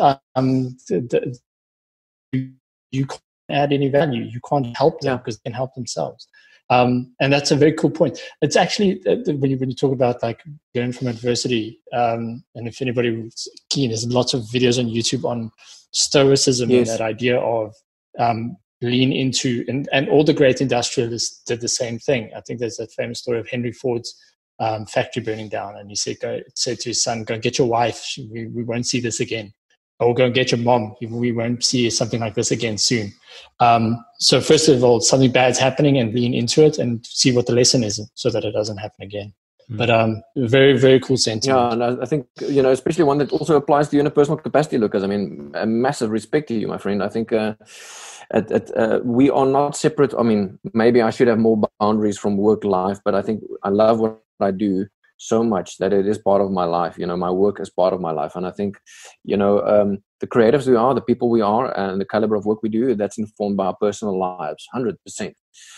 you can't add any value. You can't help them because they can help themselves. And that's a very cool point. It's actually when you talk about like learn from adversity, and if anybody's keen, there's lots of videos on YouTube on stoicism and that idea of lean into, and all the great industrialists did the same thing. I think there's that famous story of Henry Ford's factory burning down, and he said to his son, "Go and get your wife. We won't see this again." Or go and get your mom. We won't see something like this again soon. So first of all, something bad's happening and lean into it and see what the lesson is so that it doesn't happen again. But very, very cool sentiment. Yeah, and I think, especially one that also applies to you in a personal capacity, Lucas. I mean, a massive respect to you, my friend. I think we are not separate. I mean, maybe I should have more boundaries from work life, but I think I love what I do so much that it is part of my life. My work is part of my life. And I think, the creatives we are, the people we are, and the caliber of work we do, that's informed by our personal lives, 100%.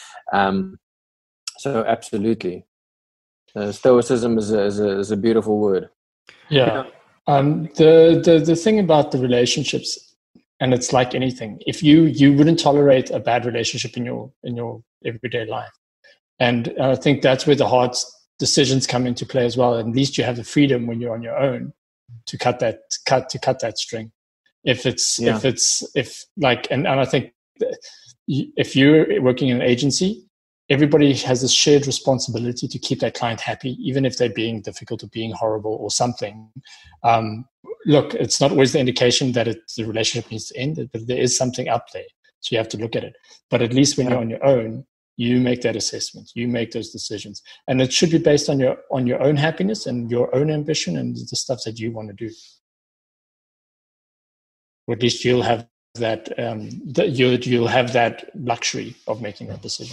So absolutely. Stoicism is a beautiful word. Yeah. The thing about the relationships, and it's like anything, if you wouldn't tolerate a bad relationship in your everyday life. And I think that's where the hard decisions come into play as well. At least you have the freedom when you're on your own to cut that string. And I think if you're working in an agency, everybody has this shared responsibility to keep that client happy, even if they're being difficult or being horrible or something. Look, it's not always the indication that the relationship needs to end, but there is something up there. So you have to look at it. But at least when you're on your own, you make that assessment, you make those decisions. And it should be based on your own happiness and your own ambition and the stuff that you want to do. Or at least you'll have that you'll have that luxury of making that decision.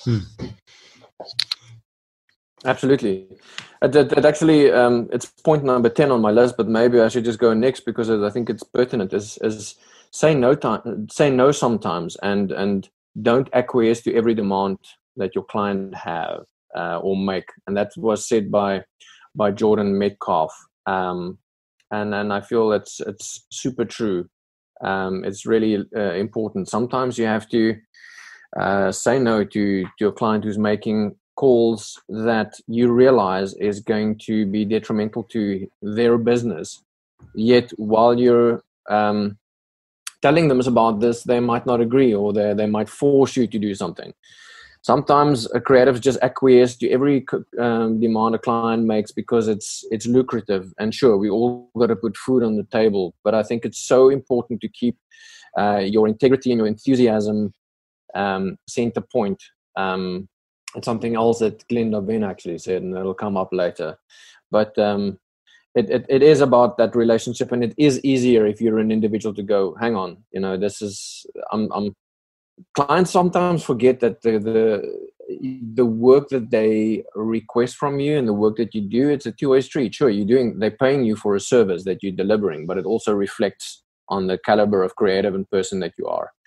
Absolutely. That actually, it's point number 10 on my list, but maybe I should just go next because I think it's pertinent. Is say no sometimes, and don't acquiesce to every demand that your client have or make. And that was said by Jordan Metcalf. And I feel it's super true. It's really important. Sometimes you have to say no to a client who's making calls that you realize is going to be detrimental to their business. Yet while you're telling them about this, they might not agree, or they might force you to do something. Sometimes creatives just acquiesce to every demand a client makes because it's lucrative. And sure, we all got to put food on the table, but I think it's so important to keep your integrity and your enthusiasm center point. It's something else that Glenn Doven actually said, and it'll come up later. But it is about that relationship, and it is easier if you're an individual to go, hang on, this is, clients sometimes forget that the work that they request from you and the work that you do, it's a two-way street. Sure, they're paying you for a service that you're delivering, but it also reflects on the caliber of creative and person that you are.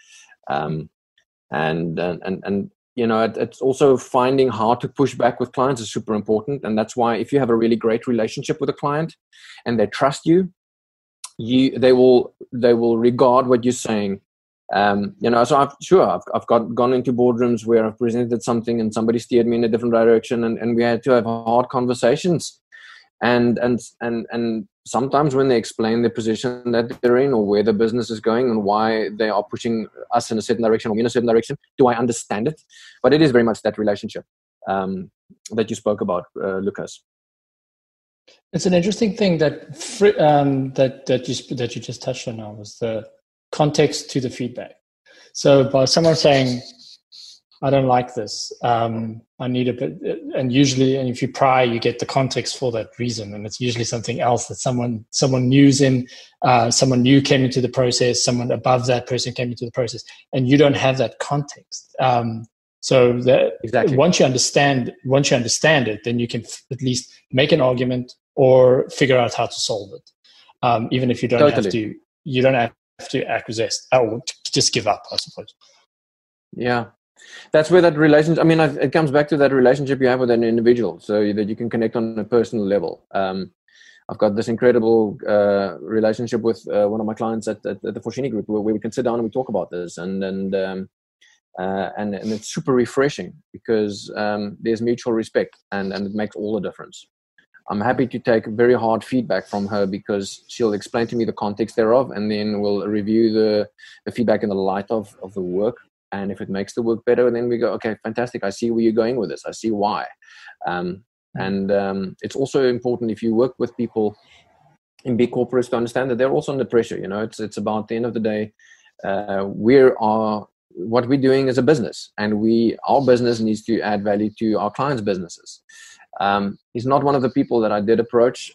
It's also finding how to push back with clients is super important. And that's why if you have a really great relationship with a client and they trust you, they will regard what you're saying. So I've gone into boardrooms where I've presented something and somebody steered me in a different direction, and we had to have hard conversations. And sometimes when they explain the position that they're in or where the business is going and why they are pushing us in a certain direction or in a certain direction, do I understand it? But it is very much that relationship that you spoke about, Lucas. It's an interesting thing that you just touched on now, was the context to the feedback. So by someone saying, I don't like this, I need a bit, and if you pry, you get the context for that reason, and it's usually something else that someone new came into the process, someone above that person came into the process, and you don't have that context. So that exactly. Once you understand it, then you can at least make an argument or figure out how to solve it, even if you don't have to. You don't have to acquiesce or just give up, I suppose. Yeah. That's where that relationship, it comes back to that relationship you have with an individual, so that you can connect on a personal level. I've got this incredible relationship with one of my clients at the Forshini Group, where we can sit down and we talk about this, and it's super refreshing because there's mutual respect, and it makes all the difference. I'm happy to take very hard feedback from her because she'll explain to me the context thereof, and then we'll review the feedback in the light of the work. And if it makes the work better, then we go, okay, fantastic. I see where you're going with this. I see why. It's also important if you work with people in big corporates to understand that they're also under pressure. It's about the end of the day, what we're doing is a business, and our business needs to add value to our clients' businesses. He's not one of the people that I did approach.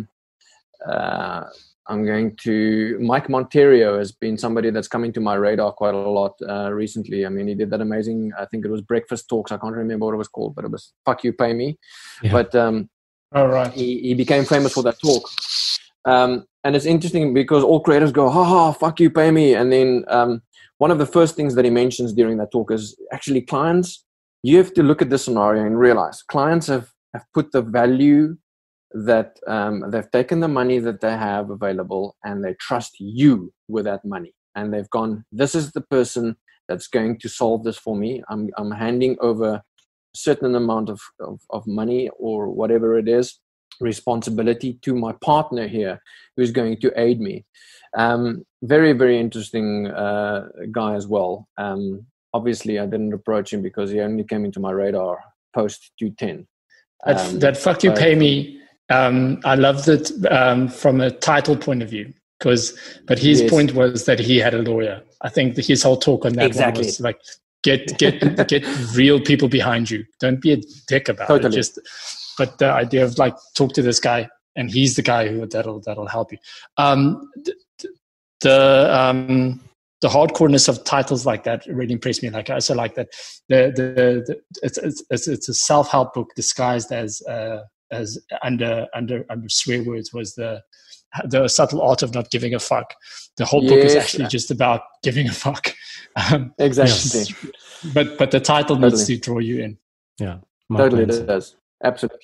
Mike Monterio has been somebody that's coming to my radar quite a lot recently. He did that amazing, I think it was Breakfast Talks. I can't remember what it was called, but it was Fuck You, Pay Me. Yeah. But right. he became famous for that talk. And it's interesting because all creators go, ha, fuck you, pay me. And then one of the first things that he mentions during that talk is actually clients, you have to look at this scenario and realize clients have put the value that they've taken the money that they have available and they trust you with that money. And they've gone, this is the person that's going to solve this for me. I'm handing over a certain amount of money or whatever it is, responsibility to my partner here who's going to aid me. Very, very interesting guy as well. Obviously, I didn't approach him because he only came into my radar post 210. That fuck you, pay me. I loved it from a title point of view, but his point was that he had a lawyer. I think his whole talk on that one was like, get real people behind you. Don't be a dick about it. But the idea of like, talk to this guy, and he's the guy that'll help you. The hardcoreness of titles like that really impressed me. Like I also like that it's a self-help book disguised as under swear words, was the subtle art of not giving a fuck. The whole book is actually just about giving a fuck. Exactly. But the title needs to draw you in. Yeah, totally it does. Absolutely.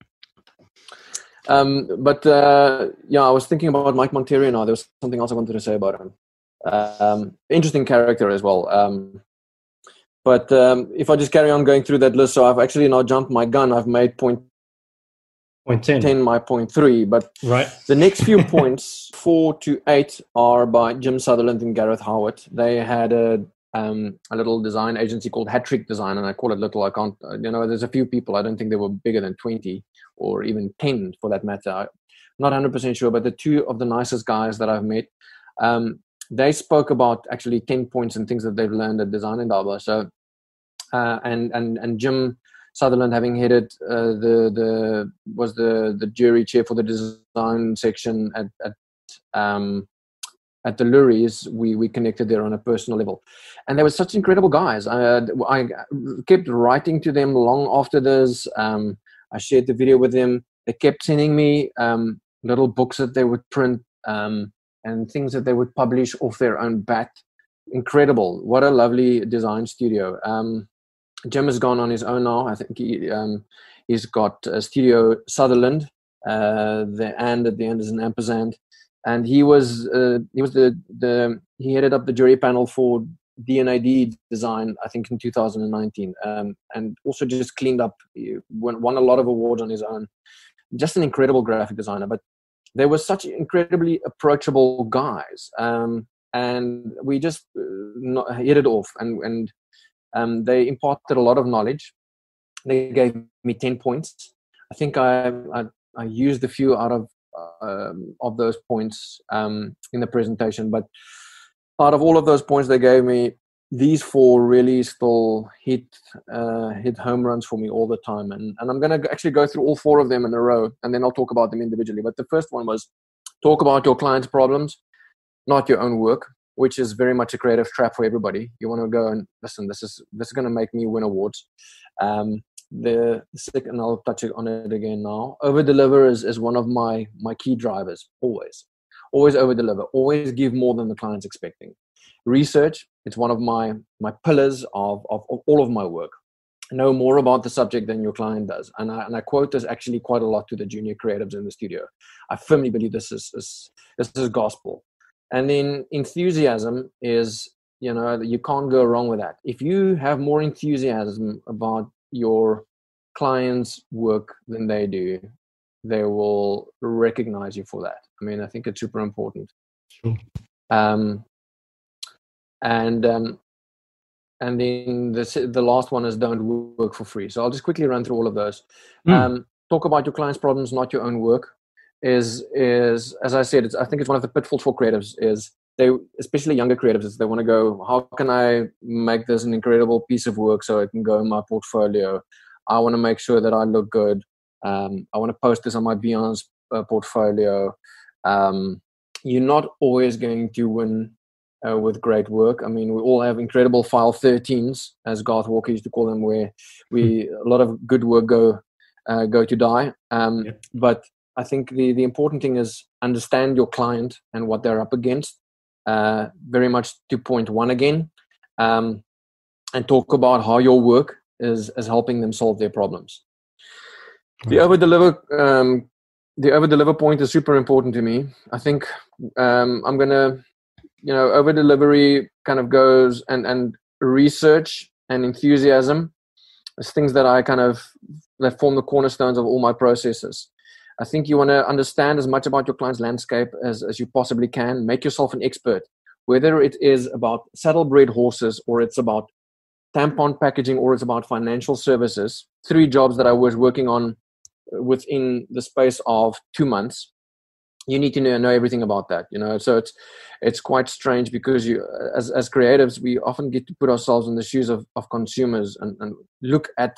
I was thinking about Mike Monterio now. There was something else I wanted to say about him. Interesting character as well. If I just carry on going through that list, so I've actually now jumped my gun. I've made point 10 my point 3, but right. The next few points 4 to 8 are by Jim Sutherland and Gareth Howard. They had a little design agency called Hat Trick Design, and I call it little. I can't, there's a few people. I don't think they were bigger than 20 or even 10 for that matter. I'm not 100% sure, but the two of the nicest guys that I've met. they spoke about actually 10 points and things that they've learned at Design Indaba. So, and Jim Sutherland, having headed the jury chair for the design section at the Lurie's, we connected there on a personal level. And they were such incredible guys. I kept writing to them long after this. I shared the video with them. They kept sending me little books that they would print and things that they would publish off their own bat. Incredible. What a lovely design studio. Jim has gone on his own now. I think he's got a Studio Sutherland. And at the end is an ampersand. And he headed up the jury panel for D&AD design, I think in 2019, and also just cleaned up, won a lot of awards on his own. Just an incredible graphic designer, but they were such incredibly approachable guys, and we just hit it off, and they imparted a lot of knowledge. They gave me 10 points. I think I used a few out of those points in the presentation, but out of all of those points they gave me, these 4 really still hit home runs for me all the time, and I'm going to actually go through all 4 of them in a row, and then I'll talk about them individually. But the first one was talk about your client's problems, not your own work, which is very much a creative trap for everybody. You want to go and listen, this is going to make me win awards. The second, I'll touch on it again now. Over deliver is one of my key drivers. Always over deliver. Always give more than the client's expecting. Research. It's one of my pillars of all of my work. Know more about the subject than your client does. And I quote this actually quite a lot to the junior creatives in the studio. I firmly believe this is gospel. And then enthusiasm is, you can't go wrong with that. If you have more enthusiasm about your clients' work than they do, they will recognize you for that. I mean, I think it's super important. Sure. And then the last one is don't work for free. So I'll just quickly run through all of those. Talk about your clients' problems, not your own work. Is as I said, I think it's one of the pitfalls for creatives. Is they, especially younger creatives, is they want to go, how can I make this an incredible piece of work so it can go in my portfolio? I want to make sure that I look good. I want to post this on my Beyond's portfolio. You're not always going to win with great work. I mean, we all have incredible file 13s, as Garth Walker used to call them, where a lot of good work go to die. But I think the important thing is understand your client and what they're up against. Very much to point 1 again, and talk about how your work is helping them solve their problems. The over deliver point is super important to me. I think I'm gonna, over delivery kind of goes and research and enthusiasm is things that that form the cornerstones of all my processes. I think you want to understand as much about your client's landscape as you possibly can. Make yourself an expert, whether it is about saddle-bred horses or it's about tampon packaging or it's about financial services. 3 jobs that I was working on within the space of 2 months. You need to know everything about that, So it's quite strange because you, as creatives, we often get to put ourselves in the shoes of consumers and look at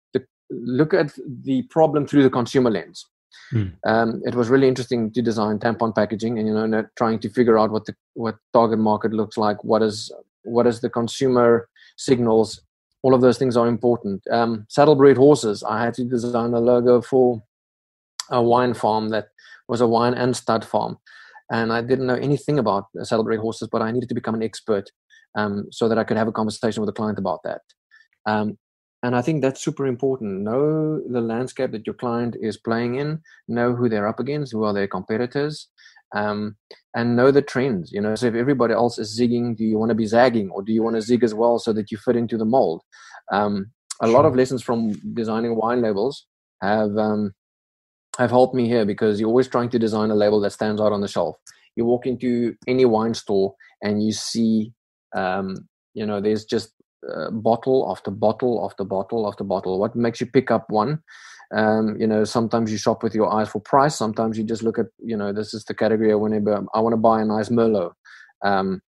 the problem through the consumer lens. It was really interesting to design tampon packaging and trying to figure out what target market looks like, what is the consumer signals. All of those things are important. Saddle-bred horses, I had to design a logo for a wine farm that was a wine and stud farm, and I didn't know anything about saddle-bred horses, but I needed to become an expert so that I could have a conversation with the client about that. And I think that's super important. Know the landscape that your client is playing in, know who they're up against, who are their competitors, and know the trends. So if everybody else is zigging, do you want to be zagging, or do you want to zig as well so that you fit into the mold? A lot of lessons from designing wine labels have helped me here, because you're always trying to design a label that stands out on the shelf. You walk into any wine store and you see, there's just bottle after bottle after bottle after bottle. What makes you pick up one? Sometimes you shop with your eyes for price. Sometimes you just look at, this is the category I want to buy a nice Merlot.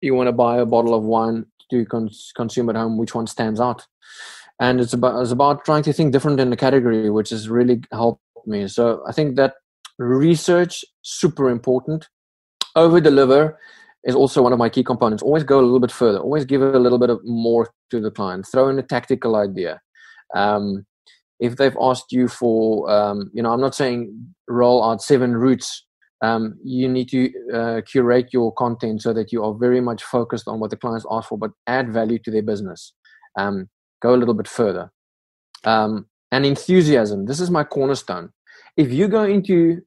you want to buy a bottle of wine to consume at home, which one stands out? And it's about trying to think different in the category, which has really helped me. So I think that research, super important. Over deliver is also one of my key components. Always go a little bit further. Always give a little bit of more to the client. Throw in a tactical idea. If they've asked you for, I'm not saying roll out 7 routes. You need to curate your content so that you are very much focused on what the clients ask for, but add value to their business. Go a little bit further. And enthusiasm. This is my cornerstone. If you go into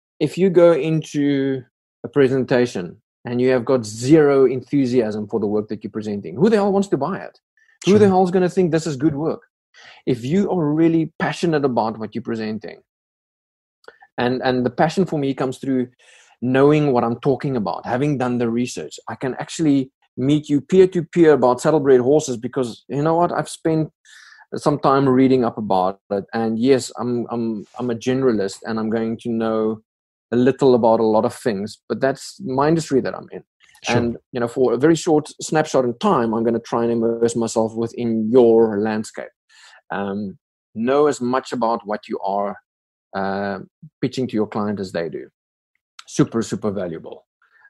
a presentation and you have got zero enthusiasm for the work that you're presenting, who the hell wants to buy it? Sure. Who the hell is going to think this is good work? If you are really passionate about what you're presenting, and the passion for me comes through knowing what I'm talking about, having done the research, I can actually meet you peer-to-peer about saddlebred horses because, you know what, I've spent some time reading up about it. And yes, I'm a generalist and I'm going to know a little about a lot of things, but that's my industry that I'm in. Sure. And, for a very short snapshot in time, I'm going to try and immerse myself within your landscape. Know as much about what you are pitching to your client as they do. Super, super valuable.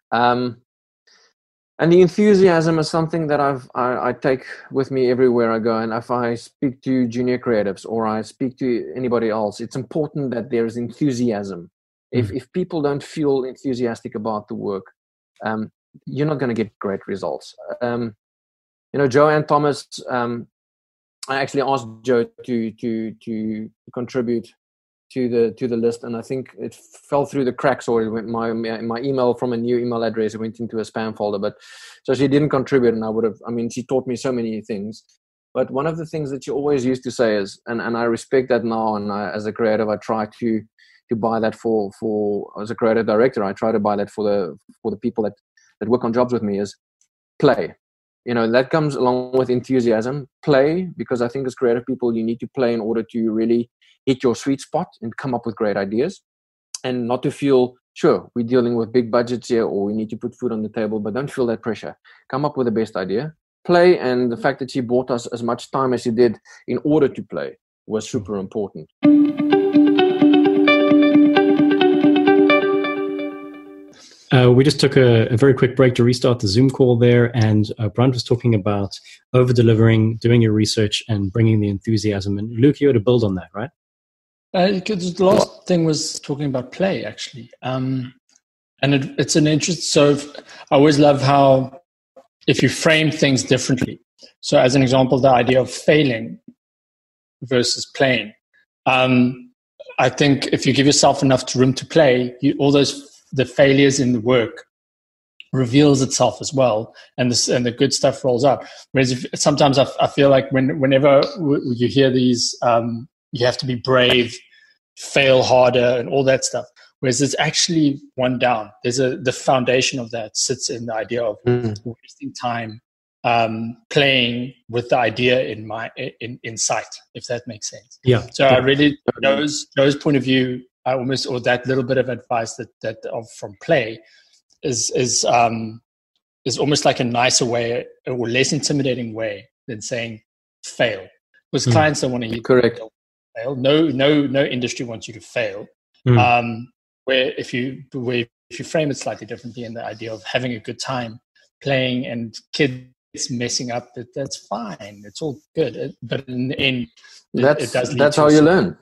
And the enthusiasm is something that I take with me everywhere I go. And if I speak to junior creatives or I speak to anybody else, it's important that there's enthusiasm. If people don't feel enthusiastic about the work, you're not going to get great results. Joanne Thomas, I actually asked Joe to contribute to the list, and I think it fell through the cracks, or it went my email from a new email address went into a spam folder. But so she didn't contribute, and she taught me so many things. But one of the things that she always used to say is, and I respect that now, and as a creative, I try to buy that for as a creative director, I try to buy that for the people that work on jobs with me, is play. That comes along with enthusiasm. Play, because I think as creative people, you need to play in order to really hit your sweet spot and come up with great ideas, and not to feel, sure, we're dealing with big budgets here or we need to put food on the table, but don't feel that pressure. Come up with the best idea. Play, and the fact that she bought us as much time as she did in order to play was super important. We just took a very quick break to restart the Zoom call there, and Brant was talking about over-delivering, doing your research, and bringing the enthusiasm. And Luke, you had to build on that, right? The last thing was talking about play, actually. And it's an interest. So I always love how if you frame things differently. So as an example, the idea of failing versus playing. I think if you give yourself enough room to play, the failures in the work reveals itself as well, and the good stuff rolls out. Whereas sometimes I feel like whenever you hear these, you have to be brave, fail harder, and all that stuff. Whereas it's actually one down. The foundation of that sits in the idea of wasting time playing with the idea in sight, if that makes sense. Yeah. So I really Joe's point of view. Or that little bit of advice that from play is almost like a nicer way or less intimidating way than saying fail, because clients don't want to hear correct. Fail. No industry wants you to fail. Where if you frame it slightly differently, in the idea of having a good time playing and kids messing up, that's fine. It's all good. But in the end, that's how you learn.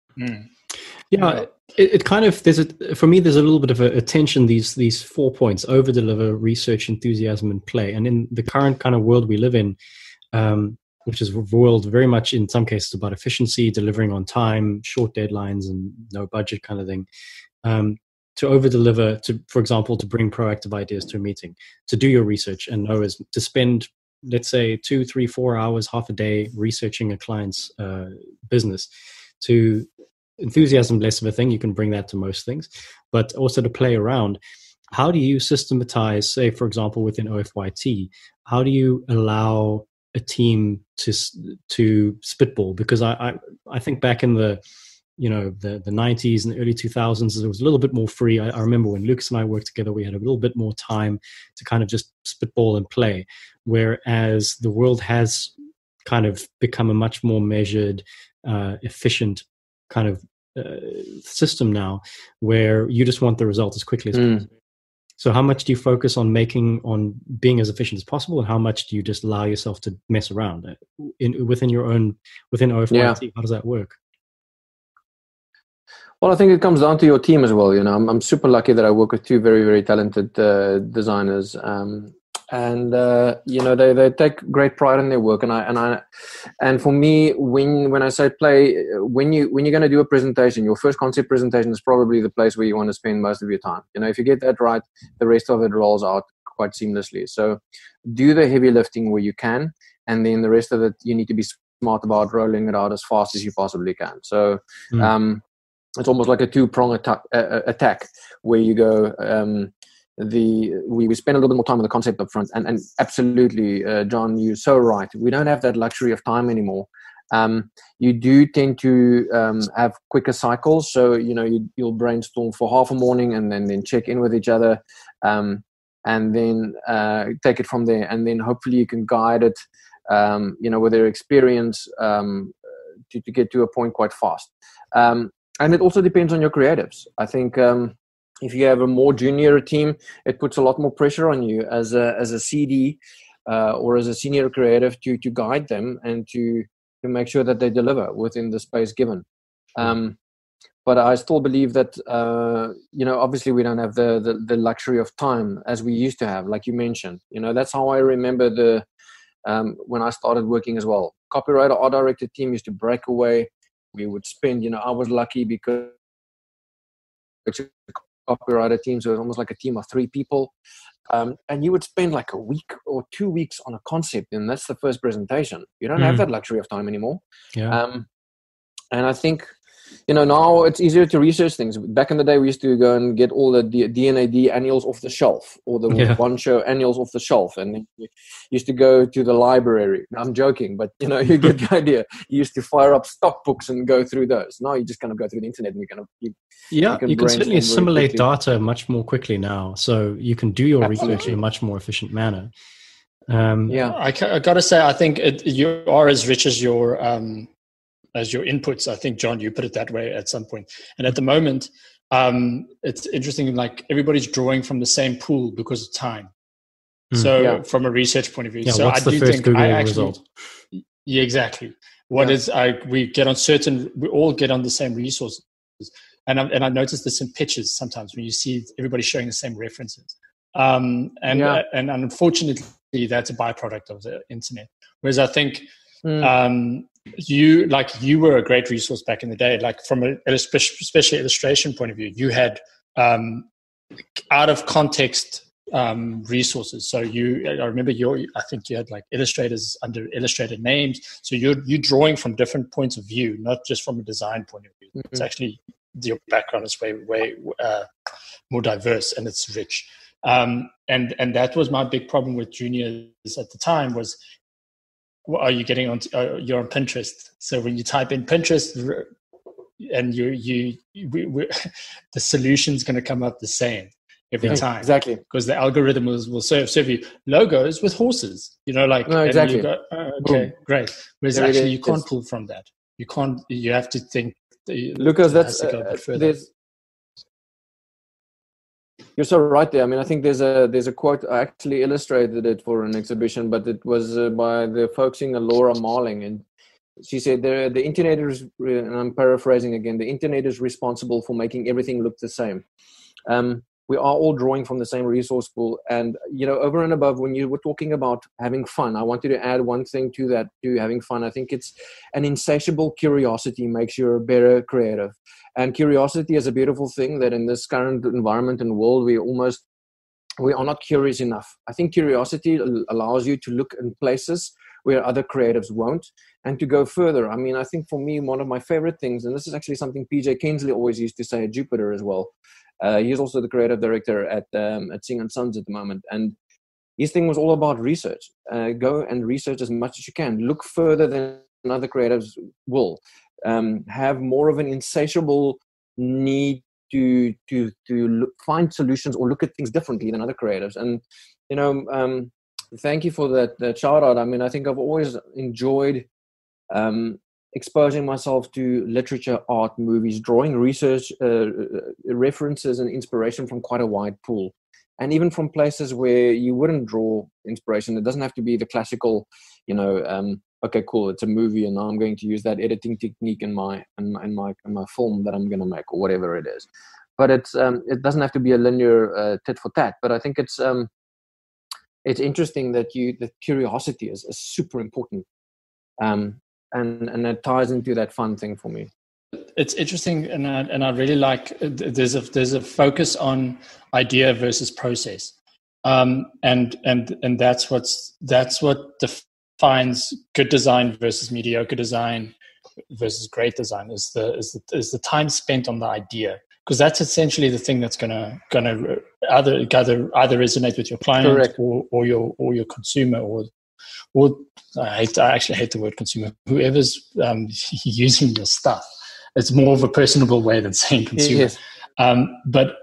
Yeah, it kind of for me there's a little bit of a tension, these 4 points: over deliver, research, enthusiasm, and play. And in the current kind of world we live in, which is a world very much in some cases about efficiency, delivering on time, short deadlines, and no budget kind of thing. To over deliver, for example, to bring proactive ideas to a meeting, to do your research, and know is to spend, let's say, 2, 3, 4 hours, half a day researching a client's business. To enthusiasm, less of a thing. You can bring that to most things, but also to play around. How do you systematize, say, for example, within OFYT, how do you allow a team to spitball? Because I think back in the the 90s and the early 2000s, it was a little bit more free. I remember when Lucas and I worked together, we had a little bit more time to kind of just spitball and play, whereas the world has kind of become a much more measured, efficient kind of system now, where you just want the result as quickly as possible. So how much do you focus on being as efficient as possible, and how much do you just allow yourself to mess around within OFYT? Yeah. How does that work? Well, I think it comes down to your team as well. I'm super lucky that I work with two very, very talented designers, and they take great pride in their work. And for me, when I say play, when you're going to do a presentation, your first concept presentation is probably the place where you want to spend most of your time. If you get that right, the rest of it rolls out quite seamlessly. So do the heavy lifting where you can, and then the rest of it you need to be smart about rolling it out as fast as you possibly can. So it's almost like a two-prong attack where you go. We spend a little bit more time on the concept up front, and absolutely, John, you're so right. We don't have that luxury of time anymore. You do tend to have quicker cycles, so you'll brainstorm for half a morning and then check in with each other, and then take it from there, and then hopefully you can guide it, with their experience, to get to a point quite fast. And it also depends on your creatives. I think. If you have a more junior team, it puts a lot more pressure on you as a CD or as a senior creative to guide them and to make sure that they deliver within the space given. But I still believe that obviously we don't have the luxury of time as we used to have, like you mentioned. That's how I remember when I started working as well. Copywriter, art director team used to break away. We would spend. I was lucky because copywriter team, so it was almost like a team of 3 people, and you would spend like a week or 2 weeks on a concept, and that's the first presentation. You don't have that luxury of time anymore. And I think now it's easier to research things. Back in the day, we used to go and get all the D&AD annuals off the shelf, or the One Show annuals off the shelf, and then you used to go to the library. I'm joking, but you get the idea. You used to fire up stock books and go through those. Now you just kind of go through the internet, and you can certainly assimilate data much more quickly now, so you can do your research in a much more efficient manner. I got to say, I think you are as rich as your inputs. I think, John, you put it that way at some point. And at the moment, it's interesting, like everybody's drawing from the same pool because of time. So from a research point of view. So what's the first Google result? Yeah, exactly. We all get on the same resources. And I noticed this in pitches sometimes when you see everybody showing the same references. And unfortunately, that's a byproduct of the internet. Whereas I think you were a great resource back in the day, like from especially illustration point of view. You had out of context resources. So I remember I think you had like illustrators under illustrator names. So you're drawing from different points of view, not just from a design point of view. It's actually your background is way more diverse, and it's rich. And that was my big problem with juniors at the time was, what are you getting on? You're on Pinterest. So when you type in Pinterest, and the solution's going to come up the same every time. Exactly. Because the algorithm will serve you logos with horses. Exactly. You go, okay, great. Whereas actually you can't pull from that. You can't. You have to think. Lucas, you're so right there. I mean, I think there's a quote. I actually illustrated it for an exhibition, but it was by the folk singer Laura Marling, and she said the internet is, and I'm paraphrasing again, the internet is responsible for making everything look the same. We are all drawing from the same resource pool, and over and above, when you were talking about having fun, I wanted to add one thing to that, to having fun. I think it's an insatiable curiosity makes you a better creative. And curiosity is a beautiful thing that in this current environment and world, we are not curious enough. I think curiosity allows you to look in places where other creatives won't, and to go further. I mean, I think for me, one of my favorite things, and this is actually something PJ Kensley always used to say at Jupiter as well. He's also the creative director at Sing & Sons at the moment. And his thing was all about research. Go and research as much as you can. Look further than other creatives will. have more of an insatiable need to find solutions or look at things differently than other creatives. And thank you for that shout out. I mean, I think I've always enjoyed exposing myself to literature, art, movies, drawing, research, references and inspiration from quite a wide pool. And even from places where you wouldn't draw inspiration. It doesn't have to be the classical, okay, cool, it's a movie and now I'm going to use that editing technique in my film that I'm going to make, or whatever it is. But it doesn't have to be a linear tit for tat. But I think it's interesting that curiosity is super important. And that ties into that fun thing for me. It's interesting, and I really like. There's a focus on idea versus process, and that's what defines good design versus mediocre design versus great design is the time spent on the idea, because that's essentially the thing that's gonna either resonate with your client or your consumer or I actually hate the word consumer. Whoever's using your stuff, it's more of a personable way than saying consumer. Yes. But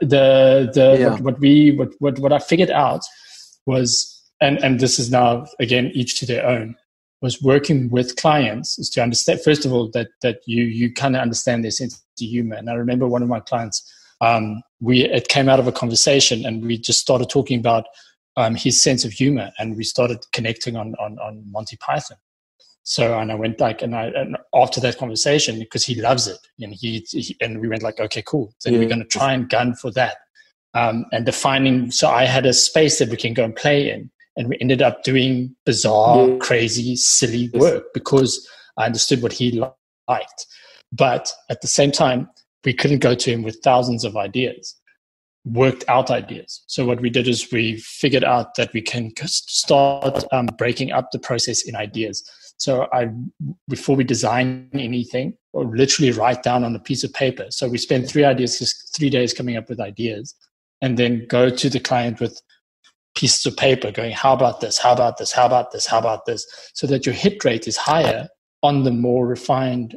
what I figured out was, and this is now again each to their own, was working with clients is to understand first of all that you kind of understand their sense of humor. And I remember one of my clients, it came out of a conversation, and we just started talking about his sense of humor, and we started connecting on Monty Python. So, and I went and after that conversation, because he loves it, and and we went like, okay, cool. Then we're going to try and gun for that. And defining, so I had a space that we can go and play in, and we ended up doing bizarre, crazy, silly work because I understood what he liked. But at the same time, we couldn't go to him with thousands of ideas. Worked out ideas. So what we did is we figured out that we can start breaking up the process in ideas. So before we design anything, or literally write down on a piece of paper. So we spend 3 days coming up with ideas, and then go to the client with pieces of paper going, how about this? How about this? How about this? How about this? So that your hit rate is higher on the more refined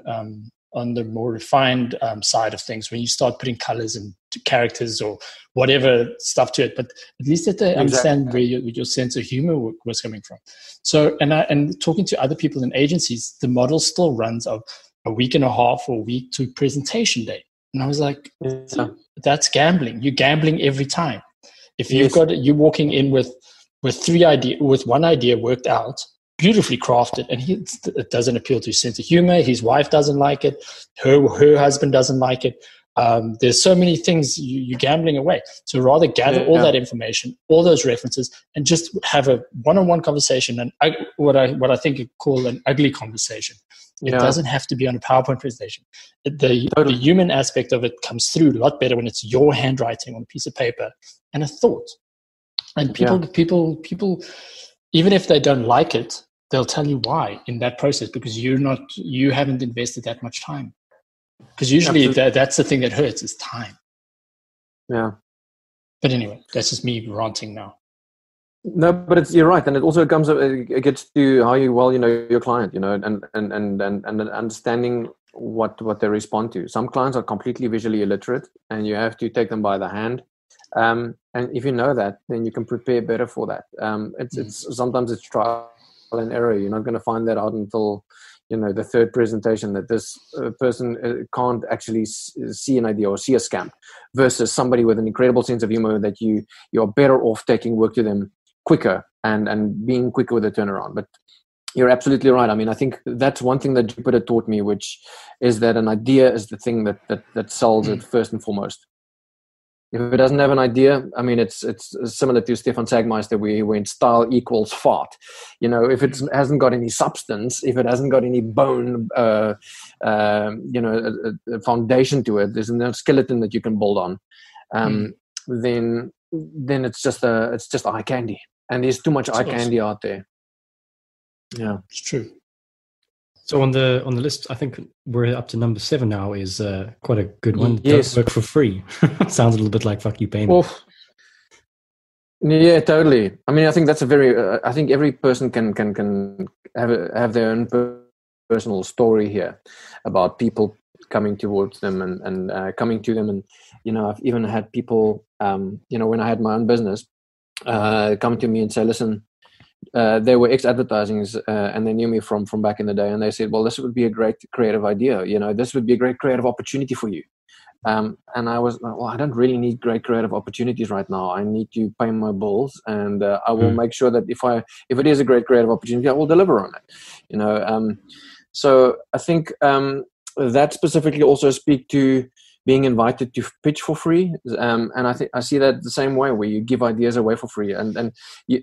side of things, when you start putting colors and characters or whatever stuff to it, but at least that they understand where your sense of humor was coming from. So, and talking to other people in agencies, the model still runs of a week and a half or a week to presentation day. And I was like, that's gambling. You're gambling every time. If you're walking in with one idea worked out, beautifully crafted, and it doesn't appeal to his sense of humor. His wife doesn't like it. Her husband doesn't like it. There's so many things you're gambling away. So rather gather all that information, all those references, and just have a one-on-one conversation, and what I think you call an ugly conversation. It doesn't have to be on a PowerPoint presentation. The human aspect of it comes through a lot better when it's your handwriting on a piece of paper and a thought. And people, even if they don't like it, they'll tell you why in that process, because you haven't invested that much time. Because usually that's the thing that hurts is time. Yeah. But anyway, that's just me ranting now. No, but you're right, and it gets to how you know your client, and understanding what they respond to. Some clients are completely visually illiterate, and you have to take them by the hand. And if you know that, then you can prepare better for that. Sometimes it's trial and error. You're not going to find that out until the third presentation, that this person can't actually see an idea or see a scamp, versus somebody with an incredible sense of humor that you're better off taking work to them quicker and being quicker with the turnaround. But you're absolutely right. I mean, I think that's one thing that Jupiter taught me, which is that an idea is the thing that sells it first and foremost. If it doesn't have an idea, I mean, it's similar to Stefan Sagmeister, where he went style equals fart. If it hasn't got any substance, if it hasn't got any bone, a foundation to it, there's no skeleton that you can build on. Then it's just eye candy, and there's too much eye candy out there. Yeah, it's true. So on the list, I think we're up to number 7 now. Is quite a good one. Yes. Don't work for free. Sounds a little bit like fuck you, pay me. Yeah, totally. I mean, I think that's a very. I think every person can have their own personal story here about people coming towards them and coming to them. And, I've even had people, when I had my own business, come to me and say, listen, they were ex-advertisings and they knew me from back in the day. And they said, well, this would be a great creative idea. This would be a great creative opportunity for you. And I was like, well, I don't really need great creative opportunities right now. I need to pay my bills, and I will make sure that if it is a great creative opportunity, I will deliver on it. So I think that specifically also speak to being invited to pitch for free, and I think I see that the same way, where you give ideas away for free, and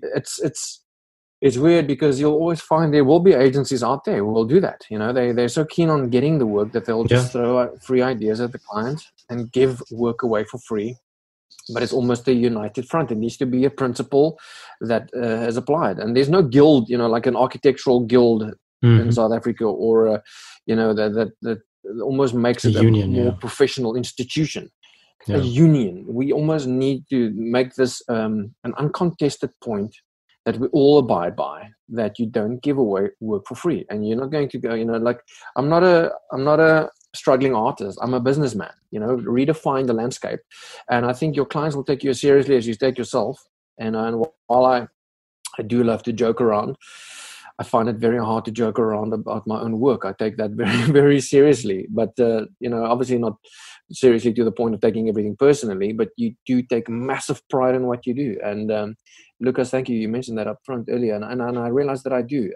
it's weird because you'll always find there will be agencies out there who will do that. They're so keen on getting the work that they'll just throw out free ideas at the client and give work away for free. But it's almost a united front. It needs to be a principle that is applied. And there's no guild, like an architectural guild in South Africa, or that almost makes it a more professional institution. A union. We almost need to make this an uncontested point that we all abide by, that you don't give away work for free. And you're not going to go, I'm not a struggling artist. I'm a businessman, redefine the landscape. And I think your clients will take you as seriously as you take yourself. And while I do love to joke around, I find it very hard to joke around about my own work. I take that very, very seriously, but, obviously not seriously to the point of taking everything personally, but you do take massive pride in what you do. And, Lucas, thank you. You mentioned that up front earlier, and I realized that I do.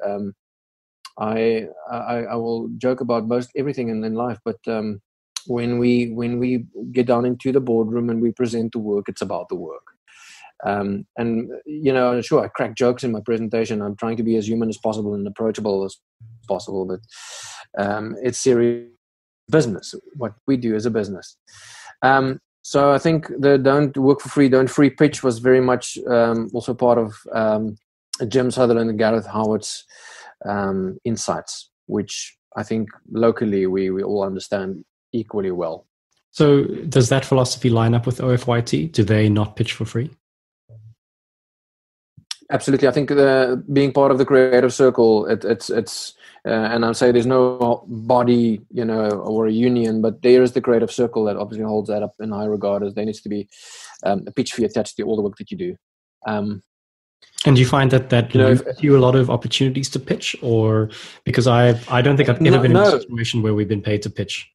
I will joke about most everything in life, but when we get down into the boardroom and we present the work, it's about the work. And sure, I crack jokes in my presentation. I'm trying to be as human as possible and approachable as possible, but it's serious business. What we do is a business. So I think the don't work for free, don't free pitch was very much also part of Jim Sutherland and Gareth Howard's insights, which I think locally we all understand equally well. So does that philosophy line up with OFYT? Do they not pitch for free? Absolutely. I think being part of the creative circle, it's and I'll say there's no body, or a union, but there is the creative circle that obviously holds that up in high regard, as there needs to be a pitch fee attached to all the work that you do. And do you find that limits you a lot of opportunities to pitch, or because I don't think I've ever been in a situation where we've been paid to pitch.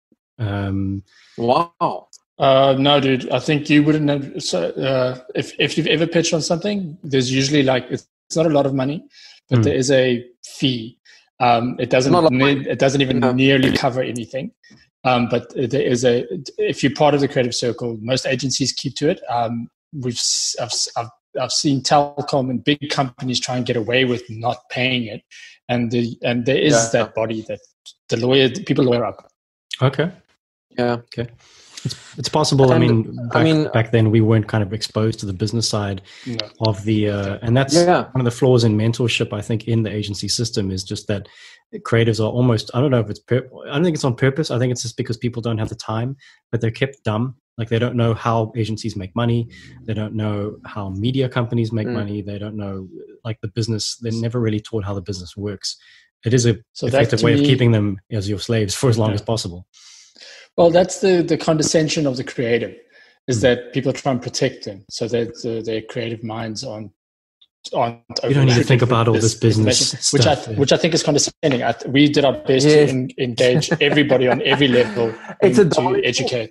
Wow. No, dude. I think you wouldn't have. So, if you've ever pitched on something, there's usually it's not a lot of money, but there is a fee. It doesn't even nearly cover anything. But there is if you're part of the creative circle, most agencies keep to it. I've seen telecom and big companies try and get away with not paying it, and there is that body that people lawyer up. Okay. Yeah. Okay. It's possible. Back then we weren't kind of exposed to the business side of the, and that's one of the flaws in mentorship, I think, in the agency system, is just that creatives are almost, I don't know if it's, I don't think it's on purpose. I think it's just because people don't have the time, but they're kept dumb. Like they don't know how agencies make money. They don't know how media companies make money. They don't know the business. They're never really taught how the business works. It is a effective way of keeping them as your slaves for as long as possible. Well, that's the condescension of the creative, is that people try and protect them so that their creative minds aren't. You don't need to think about all this business stuff, which I think is condescending. We did our best to engage everybody on every level to educate.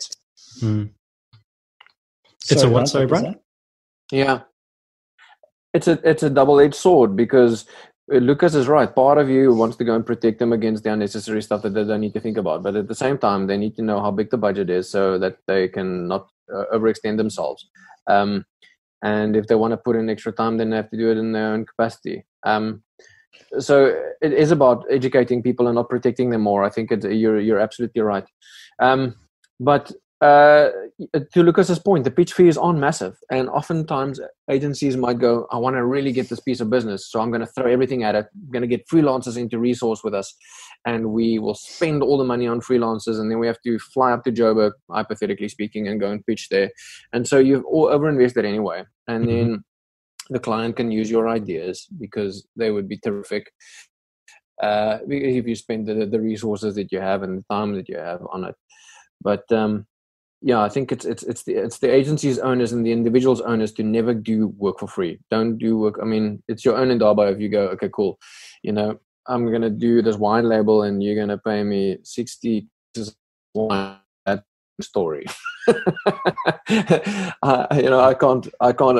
It's a what, sorry, Brian? Yeah, it's a double-edged sword, because Lucas is right. Part of you wants to go and protect them against the unnecessary stuff that they don't need to think about. But at the same time, they need to know how big the budget is so that they can not overextend themselves. And if they want to put in extra time, then they have to do it in their own capacity. So it is about educating people and not protecting them more. I think you're absolutely right. But to Lucas's point, the pitch fees aren't massive, and oftentimes agencies might go, I want to really get this piece of business, so I'm going to throw everything at it. I'm going to get freelancers into resource with us, and we will spend all the money on freelancers, and then we have to fly up to Joburg, hypothetically speaking, and go and pitch there. And so you've all overinvested anyway, and then the client can use your ideas because they would be terrific. if you spend the resources that you have and the time that you have on it. But yeah, I think it's the agency's owners and the individual's owners to never do work for free. Don't do work. I mean, it's your own endeavor. If you go, okay, cool, I'm gonna do this wine label and you're gonna pay me 60 wine. That story. I can't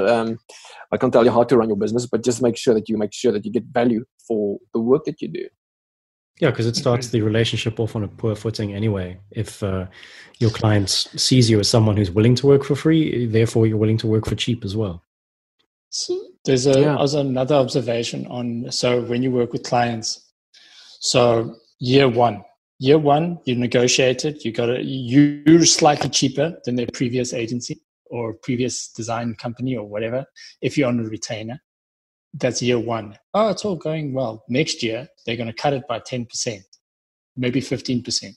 tell you how to run your business, but just make sure that you get value for the work that you do. Yeah, because it starts the relationship off on a poor footing anyway. If your client sees you as someone who's willing to work for free, therefore you're willing to work for cheap as well. So there's also another observation on, so when you work with clients, so year one, you negotiated, you're slightly cheaper than their previous agency or previous design company or whatever. If you're on a retainer, that's year one. Oh, it's all going well. Next year, they're going to cut it by 10%, maybe 15%.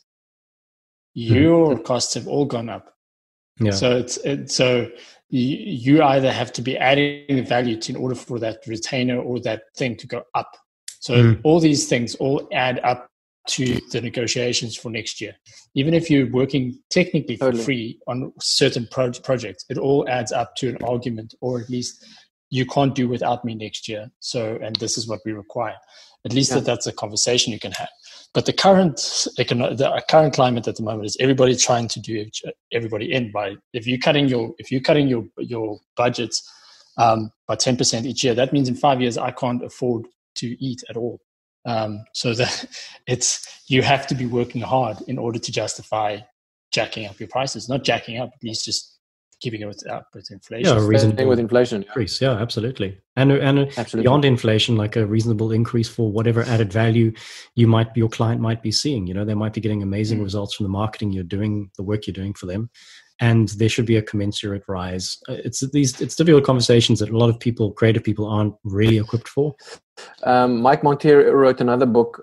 Your costs have all gone up. Yeah. So you either have to be adding value in order for that retainer or that thing to go up. So all these things all add up to the negotiations for next year. Even if you're working technically for free on certain projects, it all adds up to an argument, or at least you can't do without me next year. So, and this is what we require. At least that's a conversation you can have. But the current climate at the moment is everybody trying to do everybody in by, if you're cutting your budgets by 10% each year, that means in 5 years I can't afford to eat at all. So that you have to be working hard in order to justify jacking up your prices. Not jacking up, at least just keeping it up with inflation. Yeah, a reasonable with inflation increase. Yeah, absolutely. And absolutely. Beyond inflation, like a reasonable increase for whatever added value your client might be seeing. They might be getting amazing results from the marketing you're doing, the work you're doing for them, and there should be a commensurate rise. It's difficult conversations that a lot of creative people aren't really equipped for. Mike Montier wrote another book,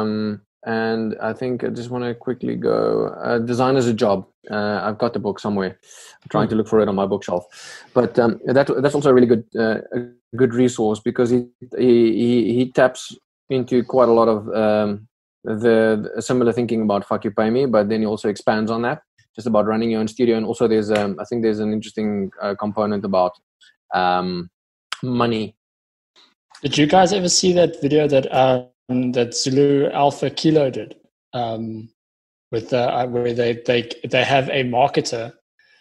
and I think I just want to quickly go. Design as a Job. I've got the book somewhere. I'm trying to look for it on my bookshelf, but that's also a really good resource, because he taps into quite a lot of the similar thinking about fuck you pay me, but then he also expands on that, just about running your own studio. And also there's I think there's an interesting component about money. Did you guys ever see that video that Zulu Alpha Kilo did, with where they have a marketer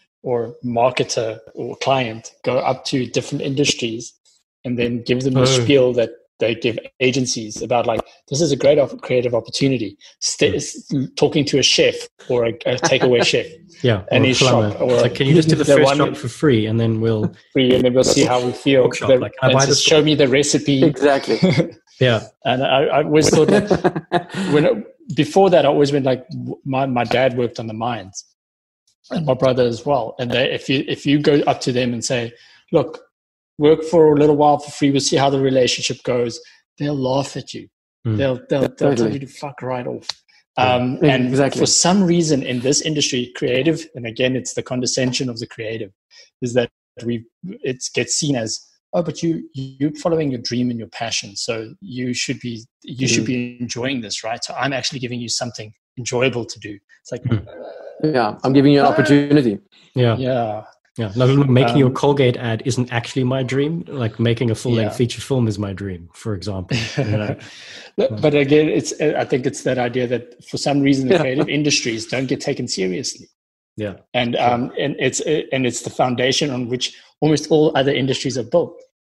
or client go up to different industries and then give them the spiel that they give agencies about, like, this is a great creative opportunity. Talking to a chef or a takeaway chef, and his shop, or it's like, can you just do the first job for free, and then we'll see how we feel. And just show me the recipe. Exactly. Yeah, and I always thought that before that, I always went like, my dad worked on the mines, and my brother as well. And if you go up to them and say, look, work for a little while for free, we'll see how the relationship goes, they'll laugh at you. They'll tell you to fuck right off. And for some reason in this industry, creative, and again, it's the condescension of the creative, is that it gets seen as, oh, but you're following your dream and your passion, so you should be enjoying this, right? So I'm actually giving you something enjoyable to do. It's like, I'm giving you an opportunity. Yeah. No, making your Colgate ad isn't actually my dream. Like making a full-length feature film is my dream, for example. But again, I think it's that idea that for some reason the creative industries don't get taken seriously. Yeah, and it's the foundation on which almost all other industries are built.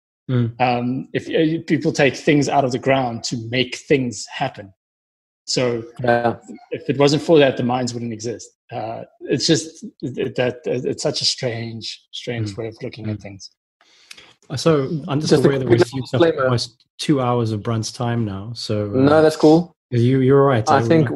If people take things out of the ground to make things happen, so if it wasn't for that, the mines wouldn't exist. It's just that it's such a strange way of looking at things. So I'm just aware that we've used up almost 2 hours of Brunt's time now. So no, that's cool. You're right. I think.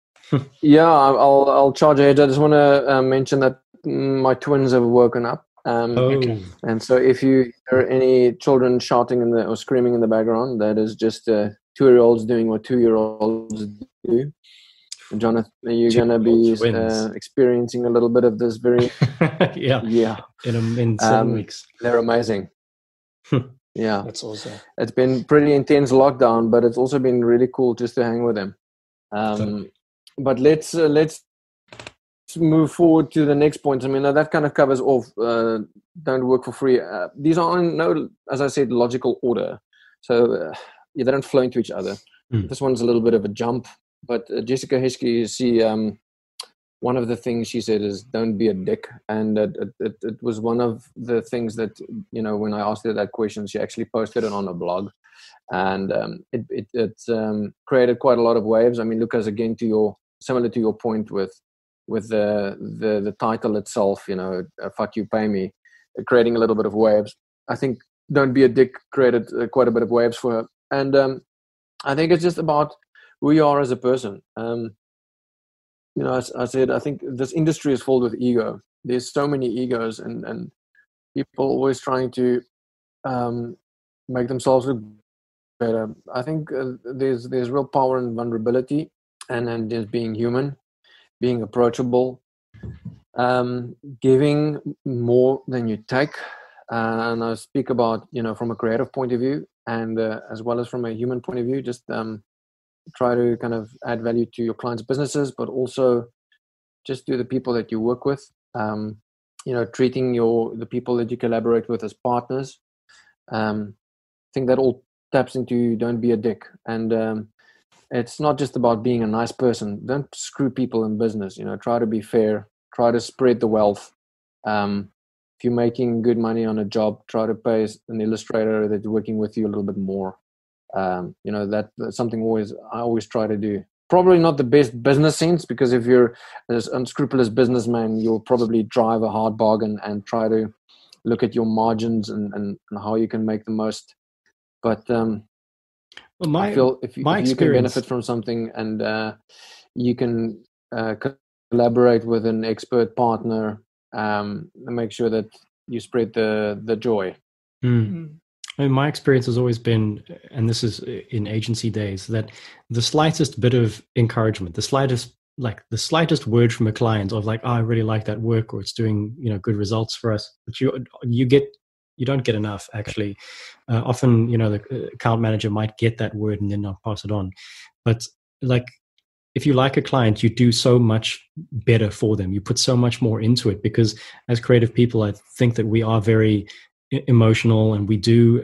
I'll charge ahead. I just want to mention that my twins have woken up. And so if you hear any children shouting or screaming in the background, that is just 2-year-olds doing what 2-year-olds do. Jonathan, you're going to be experiencing a little bit of this very... in 7 weeks. They're amazing. Yeah, that's awesome. It's been pretty intense lockdown, but it's also been really cool just to hang with them. But let's move forward to the next point. I mean, that kind of covers off don't work for free. These are in no, as I said, logical order. So they don't flow into each other. This one's a little bit of a jump. But Jessica Heskey, one of the things she said is don't be a dick. And it was one of the things that, when I asked her that question, she actually posted it on a blog. And it created quite a lot of waves. I mean, Lucas, again, similar to your point with the title itself, fuck you, pay me, creating a little bit of waves. I think don't be a dick created quite a bit of waves for her. And I think it's just about who you are as a person. As I said, I think this industry is filled with ego. There's so many egos and people always trying to make themselves look better. I think there's real power in vulnerability and there's being human, being approachable, giving more than you take. And I speak about, from a creative point of view and as well as from a human point of view, just try to kind of add value to your clients' businesses, but also just to the people that you work with, treating the people that you collaborate with as partners. I think that all taps into don't be a dick. And it's not just about being a nice person. Don't screw people in business. Try to be fair. Try to spread the wealth. If you're making good money on a job, try to pay an illustrator that's working with you a little bit more. That's something I always try to do. Probably not the best business sense, because if you're an unscrupulous businessman, you'll probably drive a hard bargain and try to look at your margins and how you can make the most. But I feel if you can benefit from something and you can collaborate with an expert partner, make sure that you spread the joy. I mean, my experience has always been, and this is in agency days, that the slightest bit of encouragement, the slightest word from a client of like, oh, I really like that work, or it's doing, good results for us, but you don't get enough actually. Often, the account manager might get that word and then not pass it on. But like, if you like a client, you do so much better for them. You put so much more into it, because as creative people, I think that we are very emotional, and we do,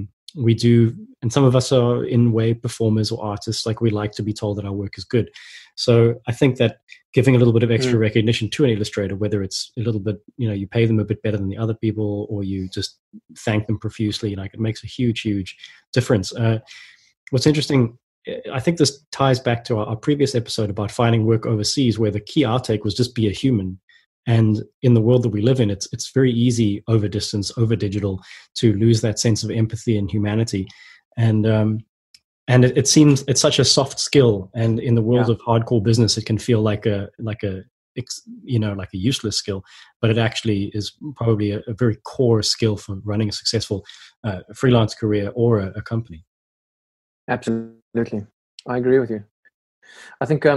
and some of us are in way performers or artists. Like, we like to be told that our work is good. So I think that giving a little bit of extra recognition to an illustrator, whether it's a little bit, you pay them a bit better than the other people, or you just thank them profusely, it makes a huge, huge difference. What's interesting, I think this ties back to our previous episode about finding work overseas, where the key outtake was just be a human. And in the world that we live in, it's very easy over distance, over digital, to lose that sense of empathy and humanity. And it seems it's such a soft skill. And in the world of hardcore business, it can feel like a useless skill, but it actually is probably a very core skill for running a successful freelance career or a company. Absolutely, I agree with you. I think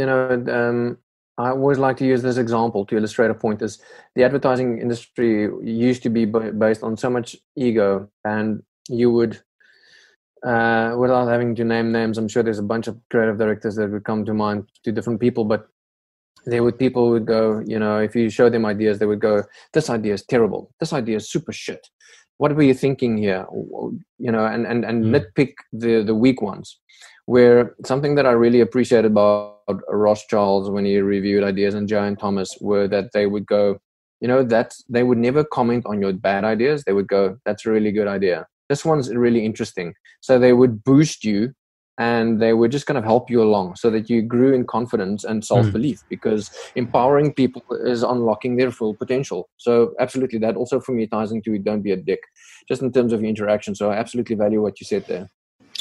I always like to use this example to illustrate a point. Is the advertising industry used to be based on so much ego, and you would, without having to name names, I'm sure there's a bunch of creative directors that would come to mind to different people, but people would go, if you show them ideas, they would go, this idea is terrible. This idea is super shit. What were you thinking here? And nitpick the weak ones. Where something that I really appreciated about Ross Charles when he reviewed ideas and Joanne Thomas were that they would go, that they would never comment on your bad ideas. They would go, that's a really good idea. This one's really interesting. So they would boost you, and they would just kind of help you along so that you grew in confidence and self-belief, because empowering people is unlocking their full potential. So absolutely, that also for me ties into don't be a dick, just in terms of your interaction. So I absolutely value what you said there.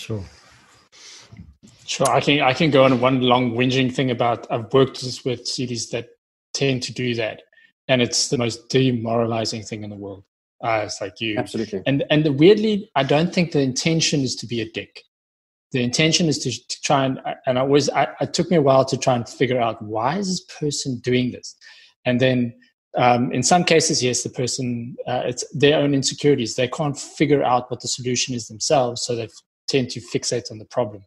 Sure, I can go on one long whinging thing about, I've worked with cities that tend to do that, and it's the most demoralizing thing in the world. It's like you, absolutely, and weirdly, I don't think the intention is to be a dick. The intention is to try and it took me a while to try and figure out, why is this person doing this, and then In some cases, yes, the person, it's their own insecurities. They can't figure out what the solution is themselves, so they tend to fixate on the problem.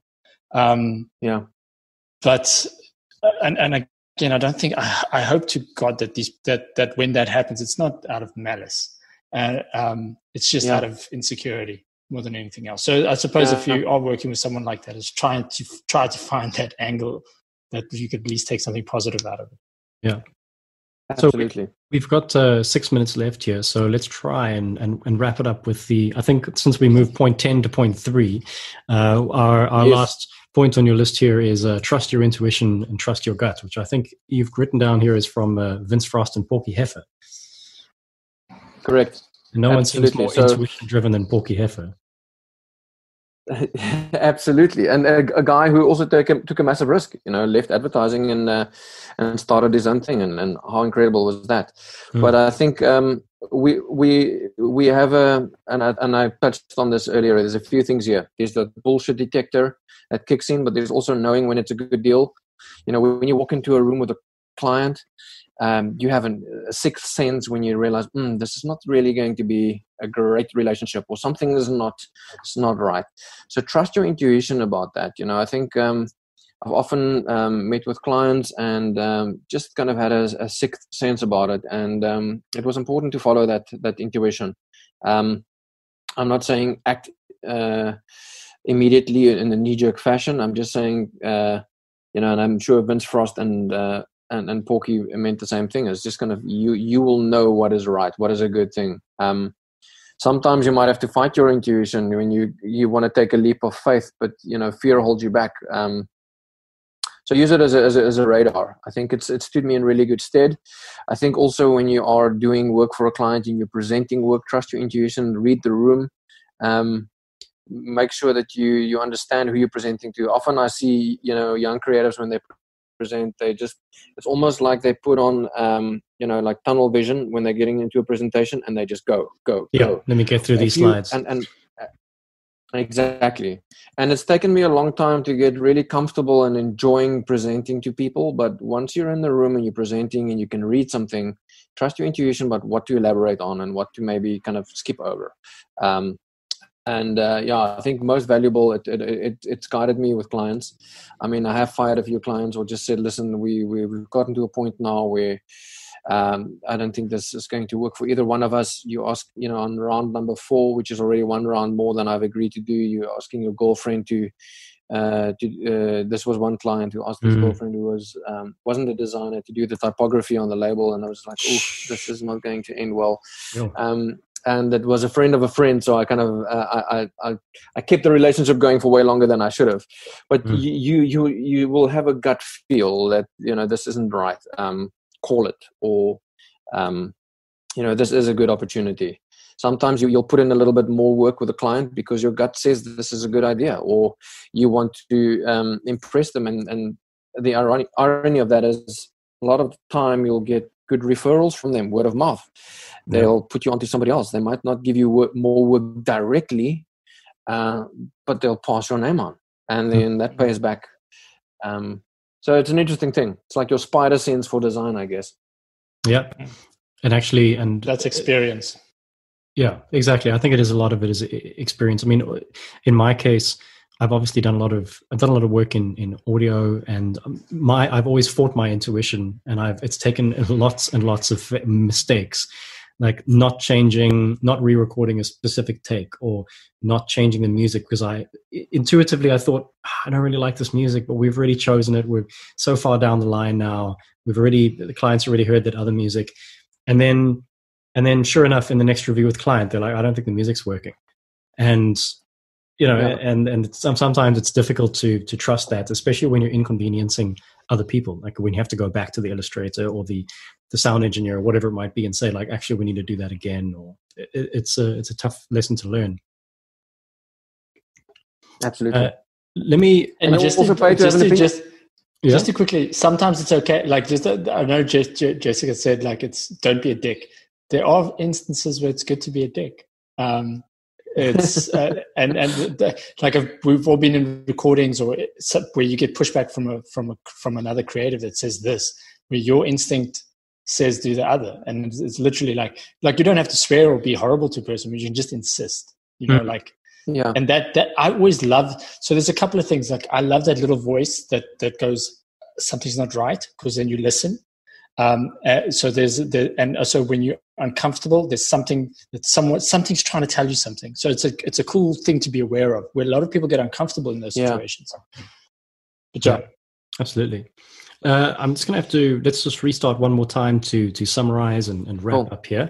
But and again, I don't think, I hope to God that that when that happens, it's not out of malice. It's just out of insecurity more than anything else. So I suppose if you are working with someone like that, is try to find that angle that you could at least take something positive out of it. Yeah. Absolutely. So we've got 6 minutes left here, so let's try and wrap it up with I think since we moved point 10 to point 3, our last point on your list here is trust your intuition and trust your gut, which I think you've written down here is from Vince Frost and Porky Heifer. Correct. No one seems more intuition-driven than Porky Heifer. Absolutely, and a guy who also took a massive risk, left advertising and started his own thing, and how incredible was that? But I think we have and I touched on this earlier. There's a few things here. There's the bullshit detector that kicks in, but there's also knowing when it's a good deal. When you walk into a room with a client, you have a sixth sense when you realize this is not really going to be a great relationship, or something is not right. So trust your intuition about that. I think I've often met with clients and just kind of had a sixth sense about it, and it was important to follow that intuition. I'm not saying act immediately in a knee-jerk fashion. I'm just saying, and I'm sure Vince Frost and Porky meant the same thing. It's just kind of you will know what is right, what is a good thing. Sometimes you might have to fight your intuition when you want to take a leap of faith, but fear holds you back. So use it as a radar. I think it stood me in really good stead. I think also when you are doing work for a client and you're presenting work, trust your intuition, read the room. Make sure that you understand who you're presenting to. Often I see young creatives when they present, it's almost like they put on like tunnel vision when they're getting into a presentation, and they just go. Let me get through these slides. And exactly. And it's taken me a long time to get really comfortable and enjoying presenting to people. But once you're in the room and you're presenting and you can read something, trust your intuition about what to elaborate on and what to maybe kind of skip over. I think most valuable, it's guided me with clients. I mean, I have fired a few clients or just said, listen, we've gotten to a point now where I don't think this is going to work for either one of us. You ask, on round number 4, which is already one round more than I've agreed to do, you're asking your girlfriend to this was one client who asked his girlfriend, who wasn't a designer, to do the typography on the label. And I was like, oh, this is not going to end well. And it was a friend of a friend, so I kind of I kept the relationship going for way longer than I should have. But you will have a gut feel that this isn't right. Call it, or this is a good opportunity. Sometimes you'll put in a little bit more work with a client because your gut says this is a good idea, or you want to impress them. And the irony of that is, a lot of the time you'll get good referrals from them, word of mouth. They'll put you onto somebody else. They might not give you more work directly, but they'll pass your name on, and then that pays back. So it's an interesting thing. It's like your spider sense for design, I guess. Yeah, and that's experience. Yeah, exactly. I think a lot of it is experience. I mean, in my case, I've obviously done a lot of work in audio, and I've always fought my intuition, and it's taken lots and lots of mistakes, like not re-recording a specific take, or not changing the music, because intuitively I thought, I don't really like this music, but we've already chosen it. We're so far down the line now. The clients already heard that other music, and then sure enough, in the next review with client, they're like, I don't think the music's working, and and sometimes it's difficult to trust that, especially when you're inconveniencing other people, like when you have to go back to the illustrator or the sound engineer or whatever it might be and say, like, actually we need to do that again, or it's a tough lesson to learn. Absolutely. Just to quickly, sometimes it's okay. Like, I know Jessica said, like, don't be a dick. There are instances where it's good to be a dick. It's we've all been in recordings or where you get pushback from another creative that says this, where your instinct says do the other. And it's literally like you don't have to swear or be horrible to a person, but you can just insist, like, yeah. And that I always loved. So there's a couple of things, like I love that little voice that goes, something's not right, because then you listen. So and also when you're uncomfortable, there's something that something's trying to tell you something. So it's a cool thing to be aware of, where a lot of people get uncomfortable in those situations. Good job. Yeah, absolutely. I'm just going to have to, let's just restart one more time to summarize and wrap up here.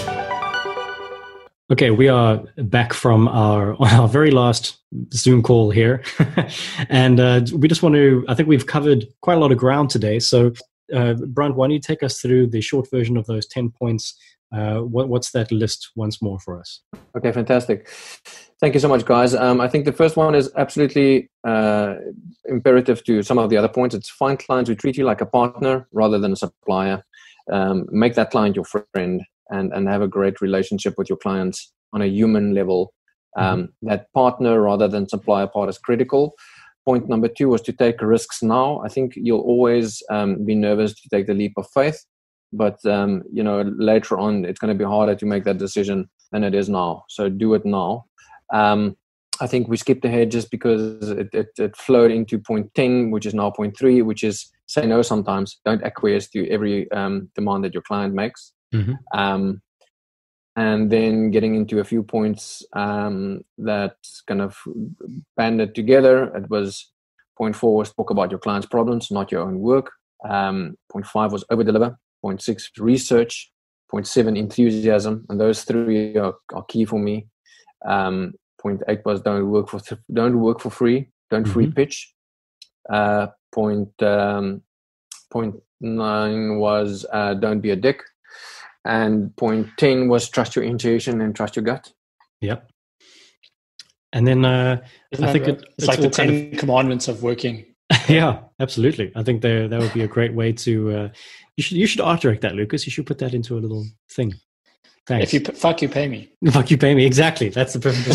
Okay, we are back from our very last Zoom call here. And we just want to, I think we've covered quite a lot of ground today. So, Brunt, why don't you take us through the short version of those 10 points? What's that list once more for us? Okay, fantastic. Thank you so much, guys. I think the first one is absolutely imperative to some of the other points. It's find clients who treat you like a partner rather than a supplier. Make that client your friend and have a great relationship with your clients on a human level. That partner rather than supplier part is critical. Point number 2 was to take risks now. I think you'll always be nervous to take the leap of faith, but later on it's going to be harder to make that decision than it is now. So do it now. I think we skipped ahead just because it flowed into point 10, which is now point 3, which is say no sometimes. Don't acquiesce to every demand that your client makes. And then getting into a few points that kind of banded together. It was point 4 was talk about your client's problems, not your own work. Point 5 was over-deliver. Point 6, research. Point 7, enthusiasm. And those 3 are key for me. Point 8 was don't work for free. Don't free pitch. Point 9 was don't be a dick. And point 10 was trust your intuition and trust your gut. Yep. And then I think it's like the 10 commandments of working. Yeah, absolutely. I think that would be a great way to. You should art direct that, Lucas. You should put that into a little thing. Thanks. If you fuck you, pay me. Fuck you, pay me. Exactly. That's the perfect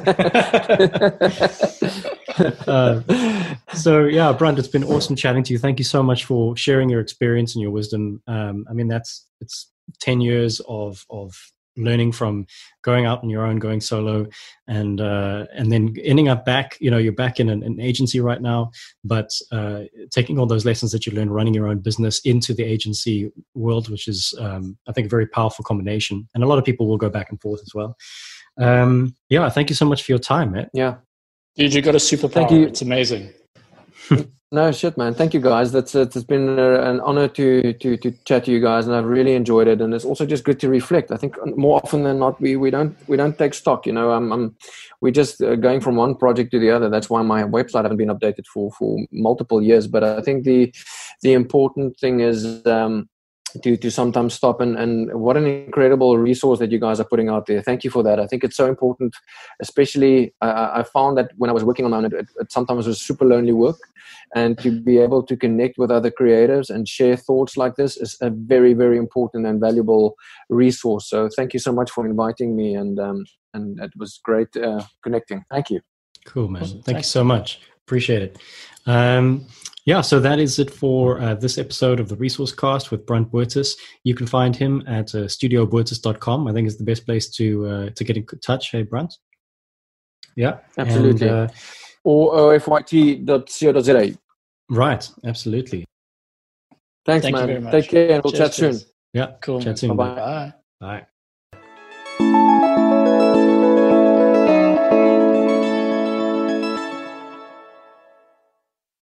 response. So yeah, Brunt, it's been awesome chatting to you. Thank you so much for sharing your experience and your wisdom. I mean, it's 10 years of learning from going out on your own, going solo, and then ending up back. You're back in an agency right now, but taking all those lessons that you learned running your own business into the agency world, which is I think a very powerful combination. And a lot of people will go back and forth as well. Yeah, thank you so much for your time, man. Yeah, dude, you got a superpower. Thank you. It's amazing. No shit, man. Thank you, guys. It's been an honor to chat to you guys, and I've really enjoyed it. And it's also just good to reflect. I think more often than not, we don't take stock. We're just going from one project to the other. That's why my website hasn't been updated for multiple years. But I think the important thing is to sometimes stop and what an incredible resource that you guys are putting out there. Thank you for that. I think it's so important, especially I found that when I was working on my own, it sometimes was super lonely work, and to be able to connect with other creatives and share thoughts like this is a very, very important and valuable resource. So thank you so much for inviting me, and it was great connecting. Thank you. Cool, man. Thank you so much. Appreciate it. Yeah, so that is it for this episode of the Resource Cast with Brunt Boertes. You can find him at studioboertes.com. I think it's the best place to get in touch. Hey, Brunt? Yeah. Absolutely. And, or ofyt.co.za. Right, absolutely. Thanks, Thank man. You very much. Take care, and we'll chat soon. Yeah, cool. Chat soon. Bye-bye. Bye.